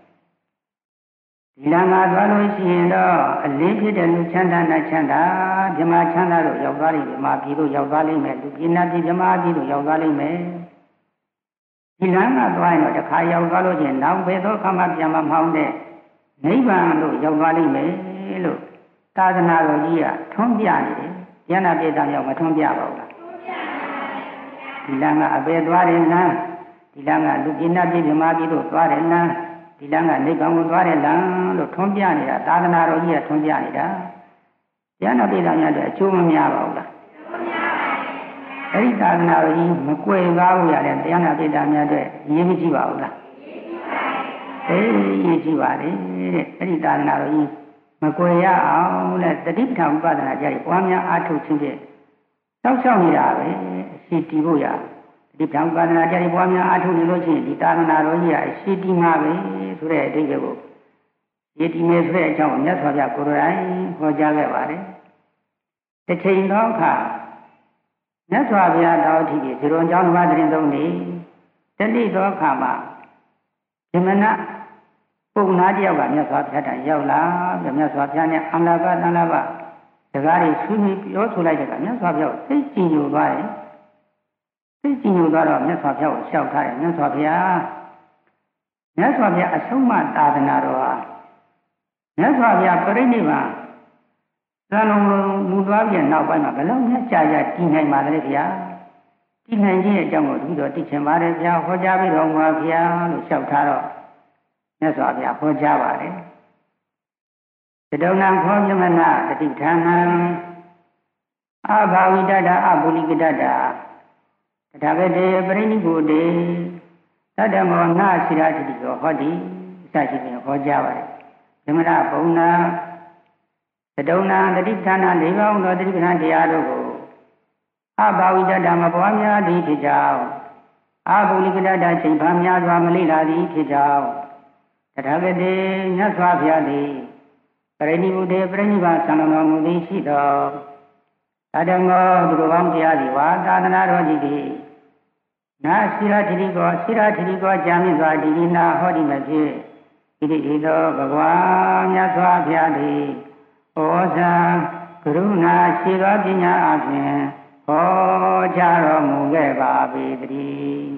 ဒီလမ်းကသွားလို့ရှိရင်တော့အလင်းဖြစ်တဲ့လူချမ်းသာနဲ့ချမ်းသာမြမချမ်းသာလို့ရောက်သွားလိမ့်မယ်မာပြည်လို့ရောက်သွားလိမ့်မယ်လူပြည်နာပြည်မြမပြည်လို့ရောက်သွားလိမ့်မယ်ဒီလမ်းကသွားရင်တော့တစ်ခါရောက်သွားလို့ချင်းနောက်ဘယ်သောခါမှပြန်မမှောင်တဲ့နိဗ္ဗာန်လို့ရောက်သွားလိမ့်မယ်လို့သာသနာတော်ကြီးကထွန်းပြနေတယ်ဉာဏ်ပြည့်စုံရောက်မထွန်းပြပါဘူးလားဒီလမ်းကအပေသွားတယ်လားဒီလမ်းကလူပြည်နာပြည်မြမပြည်လို့သွားတယ်လားဒီလမ်းကနိဗ္ဗာန်ကိုသွားတယ်လားလို့ထွန်းပြနေတာသာသနာတော်ကြီးကထွန်းပြနေတာဉာဏ်ပြည့်စုံရတဲ့အကျိုးမများပါဘူးလားအဲ့ဒီသာသနာတော်ကြီးမကွယ်ကားဘူးရတဲ့တရားနာပိဋကများအတွက်ရေးမကြည့်ပါဘူးလားအေးရေးကြည့်ပါလေတဲ့အဲ့ဒီသာသနာတော်ကြီးမကွယ်ရအောင်လဲတတိပဋ္ဌာန်ဥပဒနာကြရပွားများအားထုတ်ခြင်းဖြင့်တောက်လျှောက်နေတာပဲအရှိတည်ဖို့ရတတိပဋ္ဌာန်ဥပဒနာကြရပွားများအားထုတ်နေလို့ရှိရင်ဒီသာသနာတော်ကြီးကအရှိတည်မှာပဲဆိုတဲ့အတိတ်ကိုရည်တည်နေဆိုတဲ့အကြောင်းကိုမြတ်စွာဘုရားကိုယ်တိုင်ဟောကြားခဲ့ပါတယ်တစ်ချိန်သောအခါမြတ်စွာဘုရားတော်ထီပြီးဇေရွန်ကျောင်းဓမ္မသရင်သုံးနေတတိသောအခါမှာဇမနပုံနာတယောက်ကမြတ်စွာဘုရားတန်ရောက်လာပြီးမြတ်စွာဘုရားနဲ့အန္တဘတန္တဘစကားတွေဆွေးနွေးပြောဆိုလိုက်တဲ့ကမြတ်စွာဘုရားသိကြည်ညိုသွားတယ်သိကြည်ညိုသွားတော့မြတ်စွာဘုရားကိုလျှောက်ထားတယ်မြတ်စွာဘုရားမြတ်စွာဘုရားအဆုံးမသာသနာတော်ဟာမြတ်စွာဘုရားပြိဋိနိဗ္ဗာန်သံလုံးမူသွားပြန်နောက်ပိုင်းမှာဘယ်လောက်များကြာကြာတည်နိုင်ပါလဲဗျာတည်နိုင်ခြင်းအကြောင်းကိုဒီတော့သိချင်ပါတယ်ဗျာဟောကြားပြီးတော့မှာဗျာလို့လျှောက်ထားတော့မြတ်စွာဘုရားဟောကြားပါတယ်တတုံနံခောမြမနာတတိဌာနံအဘာဝိတ္တအပုလိကတ္တတထာဂတေပရိနိဗ္ဗုတေသတ္တမောနာစိရတိတောဟောတိစရှိဖြင့်ဟောကြားပါတယ်ဓမ္မရဘုံနာတတုံနံတတိဌာန၄ပါးသောတတိပဋ္ဌာန်တရားတို့ကိုအဘာဝိတ္တမပွားများသည်ဖြစ်ကြောင်းအပုလိကတ္တချိန်ဖန်များစွာမလိလာသည်ဖြစ်ကြောင်းတထာဂတေမြတ်စွာဘုရားသည်ပရိနိဗ္ဗုတေပရိနိဗ္ဗာန်ဆံတော်မူသည်ရှိသောသတ္တမောသူတော်ကောင်းတရားသည်ဝါသာသနာတော်ကြီးသည်နာစိရတိကောစိရတိကောကြာမြင့်စွာဒီဒီနာဟောဒီမဖြစ်ဣတိဣသောဘဂဝါမြတ်စွာဘုရားသည်ဩဇာကရုဏာရှိသောပညာအဖြင့်ဟောကြားတော်မူခဲ့ပါပေတည်း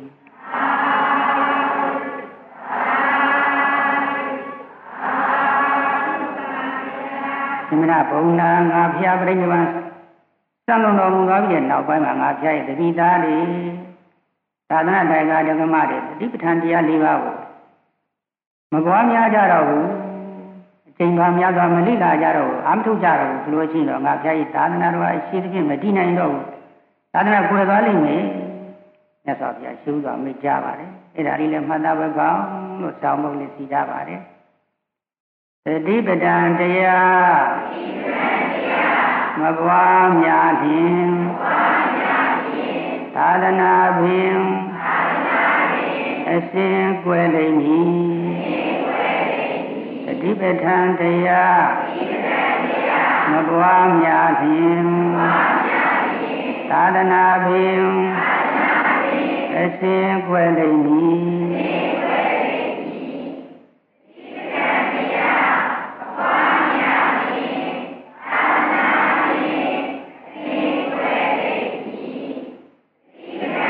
သမဏဘုံနာငါဖျားပြိဋိဘံစံလုံးတော်မူသောပြီးတဲ့နောက်ပိုင်းမှာငါဖျားရဲ့တတိသားတွေသာသနာ့တိုင်ကဓမ္မတွေတတိပဋ္ဌာန်တရား၄ပါးကိုမပွားများကြတော့ဘူးအချိန်ပါများစွာမလိလာကြတော့ဘူးအာမထုတ်ကြတော့ဘူးဘလို့ရှိရင်တော့ငါဖျားရဲ့သာသနာတော်အရှိသဖြင့်မတည်နိုင်တော့ဘူးသာသနာကိုယ်သွားလိမ့်မယ်မြတ်စွာဘုရားရှင်းစွာမိတ်ကြပါတယ်အဲ့ဒါလေးလည်းမှတ်သားပဲကောင်းလို့စောင်းမုတ်လေးစီထားပါတယ်တတိပဋ္ဌာန်တရားမပွားများဖြင့်သာသနာဖြင့်အစဉ်ကွယ်လိမ့်မည်တတိပဋ္ဌာန်တရားမပွားများဖြင့်သာသနာဖြင့်အစဉ်ကွယ်လိမ့်မည်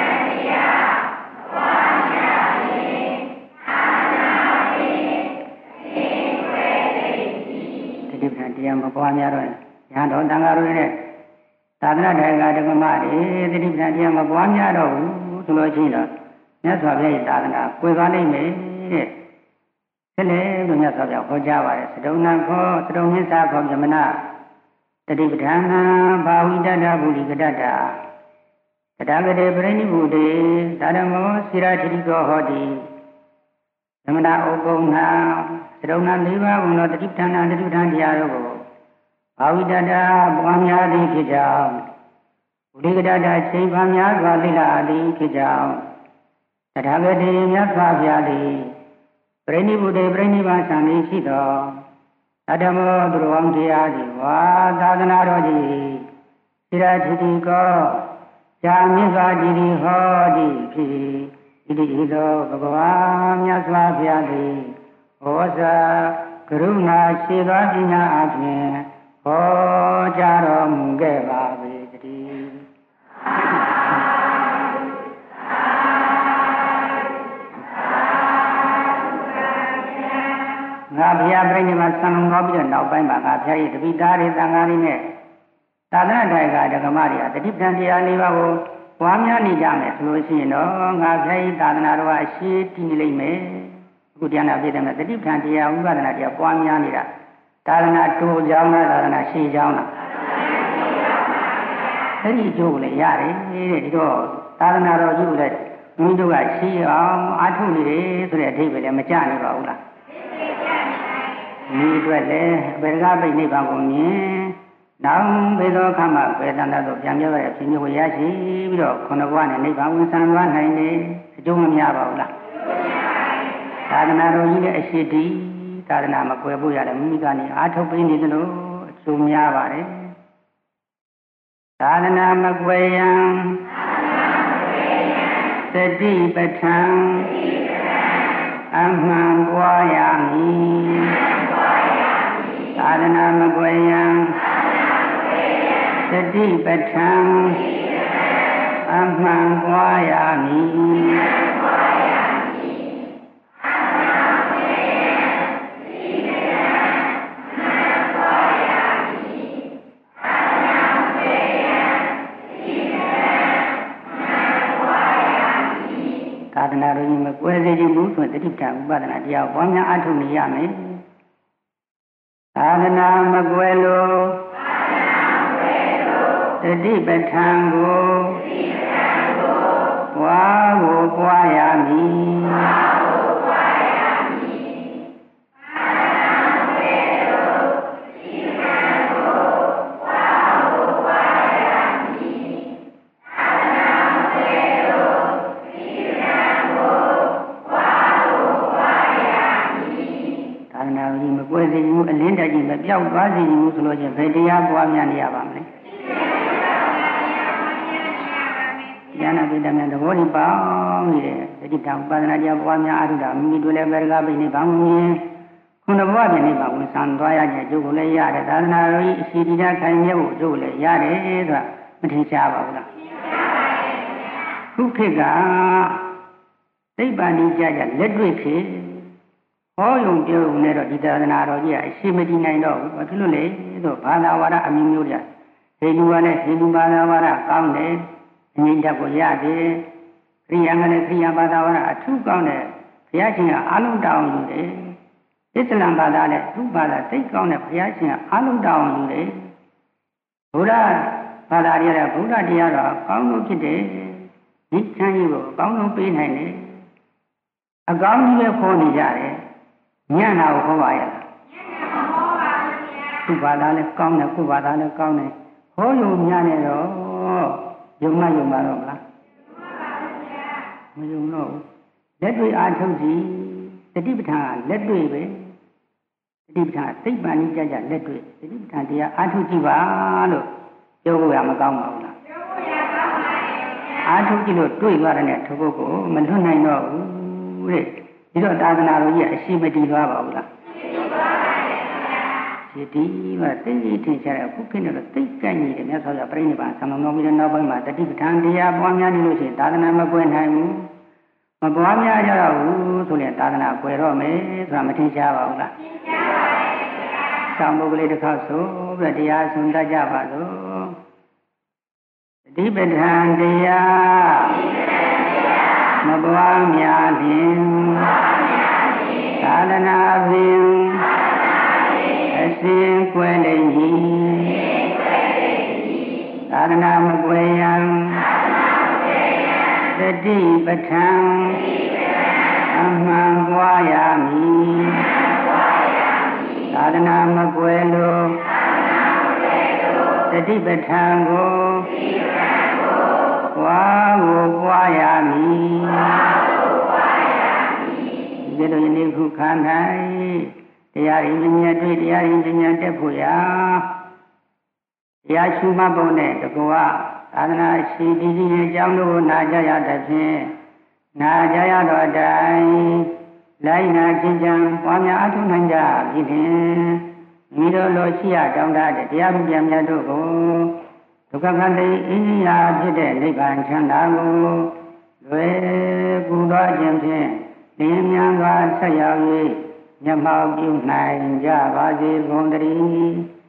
အပွားများတော့ရဟန်းတော်တန်ဃာတို့ရဲ့သာသနာ့တိုင်းကဓမ္မတွေသတိပဋ္ဌာန်တရားမပွားများတော့ဘူးဆိုလို့ရှိရင်တော့မြတ်စွာဘုရားရဲ့သာသနာကွယ်သွားနိုင်မယ်တဲ့ဆက်လေလို့မြတ်စွာဘုရားဟောကြားပါတယ်သတုံနာခောသတုံမြစ္ဆာခောပြမနာတတိပဋ္ဌာန်ဘာဝိတ္တဗုဒိကတ္တတတဂတေပရိနိဗ္ဗုတေသာဓမောစိရတိကောဟောတိသမဏဥပုဏ္ဏသရုံနာ၄ပါးဘုံသောတတိပဋ္ဌာန်တတိပဋ္ဌာန်တရားတို့ကိုဘာဝိတ္တပွားများသည်ဖြစ်ကြောင်းဝိရိကတ္တချိန်ပါများစွာလိလာသည်ဖြစ်ကြောင်းတထာဂတိမြတ်စွာဘုရားသည်ပရိနိဗ္ဗုတေပရိနိဗ္ဗာန်ဆံသည်ရှိသောသတ္တမောသူတော်တရားသည်ဝါသာသနာတော်ကြီးစိရတိကောဇာမြစ္စာတိဟောတိဖြစ်ဣတိဣသောဘဂဝါမြတ်စွာဘုရားသည်ဟောစာကရုဏာရှိသောပညာအဖြင့်ဟောကြားတော်မူခဲ့ပါ၏တည်းငါဘုရားပြိဋိဘဆံလုံးတော်ပြီးတော့နောက်ပိုင်းမှာငါဘုရားရဲ့တပိသားတွေသံဃာတွေနဲ့သာသနာ့တိုင်းကဓမ္မတွေကတတိပဋ္ဌာန်တရားလေးပါးကိုပွားများနေကြမယ်ဆိုလို့ရှိရင်တော့ငါဘုရားရဲ့သာသနာတော်ကအရှိတည်နေလိမ့်မယ်အခုတရားနာပြည့်တယ်မှာတတိပဋ္ဌာန်တရားဝိပဿနာတရားပွားများနေတာသာသနာတိုးကြောင်းလားသာသနာရှည်ကြောင်းလားအဲ့ဒီအကျိုးကိုလည်းရတယ်တဲ့ဒီတော့သာသနာတော်ကြီးကိုလည်းမိမိတို့ကရှည်အောင်အားထုတ်နေတယ်ဆိုတဲ့အဓိပ္ပာယ်လည်းမကျနေပါဘူးလားဒီအတွက်လည်းဘယ်ကပိဋိနိဗ္ဗာန်ကိုမြင်နောင်ဘေသောခမဘေတန္တတို့ပြန်ပြောရတဲ့အဖြစ်မျိုးကိုရရှိပြီးတော့ခုနဘဝနဲ့နိဗ္ဗာန်ဝင်ဆံသွားနိုင်တယ်အကျိုးမများပါဘူးလားသာသနာတော်ကြီးရဲ့အရှိတိသာသနာမကွယ်ဖို့ရတယ်မိမိကနေအားထုတ်ပေးနေသလိုအကျိုးများပါတယ်သာသနာမကွယ်ရန်သတိပဋ္ဌာန်အမှန်ပွားရမည်သာသနာမကွယ်ရန်သတိပဋ္ဌာန်အမှန်ပွားရမည်သာသနာတော်ကြီးမကွယ်စေခြင်းဘူးဆိုတတိပဋ္ဌာန်ဥပဒနာတရားပွားများအထုတ်နေရမယ်သာသနာမကွယ်လို့တတိပဋ္ဌာန်ကိုပွားကိုပွားရမည်ကွယ်စီမှုအလင်းတက်ကြီးမပြောက်သွားစီမှုဆိုလို့ချင်းဘယ်တရားပွားများနေရပါမလဲဉာဏ်ပိဋကမြတ်သဘောဒီပေါင်းနေတယ်တတိတံပါဒနာတရားပွားများအထုတာမိမိတို့လည်းဘယ်ကပိဋိဘာမှုရင်ခုနဘဝပြနေပါဝင်ဆံသွားရခြင်းအကျိုးကိုလည်းရတယ်သာသနာတော်ကြီးအစီတိတာခံရဖို့အကျိုးကိုလည်းရတယ်ဆိုတာမထင်ရှားပါဘူးလားခုခေတ်ကသိပ္ပံဤကြကြလက်တွေ့ခေတ်ဟောယုံပြောုံနဲ့တော့ဒီသာသနာတော်ကြီးကအရှိမတည်နိုင်တော့ဘူးဘာဖြစ်လို့လဲဆိုဘာသာဝါဒအမျိုးမျိုးကြဟိန္ဒူကလည်းဟိန္ဒူဘာသာဝါဒကောင်းတယ်အငြိမ့်တက်ကိုရတယ်ခရိယာကလည်းခရိယာဘာသာဝါဒအထူးကောင်းတယ်ဘုရားရှင်ကအလုံးတောင်းယူတယ်အစ္စလမ်ဘာသာလည်းသူ့ဘာသာသိကောင်းတဲ့ဘုရားရှင်ကအလုံးတောင်းယူတယ်ဘုရားဘာသာရတဲ့ဘုရားတရားတော်အကောင်းဆုံးဖြစ်တယ်ဒီချမ်းကြီးကိုအကောင်းဆုံးပေးနိုင်တယ်အကောင်းကြီးပဲခေါ်နေကြတယ်ညံ့တာကိုဟောပါရဲ့လားညံ့တာမဟောပါဘူးဗျာသူ့ဘာသာလည်းကောင်းတယ်ကိုယ်ဘာသာလည်းကောင်းတယ်ဟောယုံညံ့နေတော့ယုံမယုံပါတော့မလားမယုံတော့လက်တွေ့အားထုတ်ကြည့်တတိပဋ္ဌာန်ကလက်တွေ့ပဲတတိပဋ္ဌာန်သိပ္ပံဤကြကြလက်တွေ့တတိပဋ္ဌာန်တရားအားထုတ်ကြည့်ပါလို့ပြောဖို့ရမကောင်းပါဘူးလားပြောဖို့ရကောင်းပါရဲ့အားထုတ်ကြည့်လို့တွေ့သွားတဲ့ထုပ်ပုတ်ကိုမလွတ်နိုင်တော့ဘူးတဲ့ဒီတော့သာသနာတော်ကြီးအရှိမတည်သွားပါဘူးလားတည်သွားပါရဲ့ဗျာဒီမှာသိသိထင်ရှားတဲ့အခုခေတ်နဲ့တော့သိကန့်ကြီးတယ်မြတ်စွာဘုရားပြိဋိဘံဆံတော်ပြီးတဲ့နောက်ပိုင်းမှာတတိပဋ္ဌာန်တရားပွားများနေလို့ရှိရင်သာသနာမကွယ်နိုင်ဘူးမပွားများကြတော့ဘူးဆိုရင်သာသနာကွယ်တော့မယ်ဆိုတာမထင်ရှားပါဘူးလားထင်ရှားပါရဲ့ဗျာဆောင်ပုဂ္ဂလိတစ်ခေါက်ဆိုပြီးတရားဆုံးတတ်ကြပါစို့တတိပဋ္ဌာန်တရားမပွားများဖြင့်သာသနာဖြင့်အစဉ်ကွယ်လိမ့်မည်သာသနာမကွယ်ရန်တတိပဋ္ဌာန်အမှန်ပွားရမည်သာသနာမကွယ်လို့တတိပဋ္ဌာန်ကိုပွားကိုပွားရမည်ဒီလိုယနေ့ခုခန္ဓာတရားရင်းဉာဏ်တွေ့တရားရင်းဉာဏ်တက်ဖို့ရာတရားရှုမှတ်ပုံနဲ့တကွာသာသနာရှိဒီကြီးရဲ့အကြောင်းတို့နာကြရတဲ့ဖြင့်နာကြရတော့တိုင်းလိုက်နာခြင်းကြောင့်ပွားများအထုနိုင်ကြပြီဖြင့်မိတို့လိုရှိရတောင်းတတဲ့တရားမှုပြန်မြတ်တို့ကိုဒုက္ခခန္တီအင်းကြီးရာဖြစ်တဲ့နိဗ္ဗာန်ချမ်းသာကိုလွယ်ကူသောခြင်းဖြင့်လင်းမြန်စွာဆက်ရောက်၍မျက်မှောက်ပြုနိုင်ကြပါစေကုန်သတည်း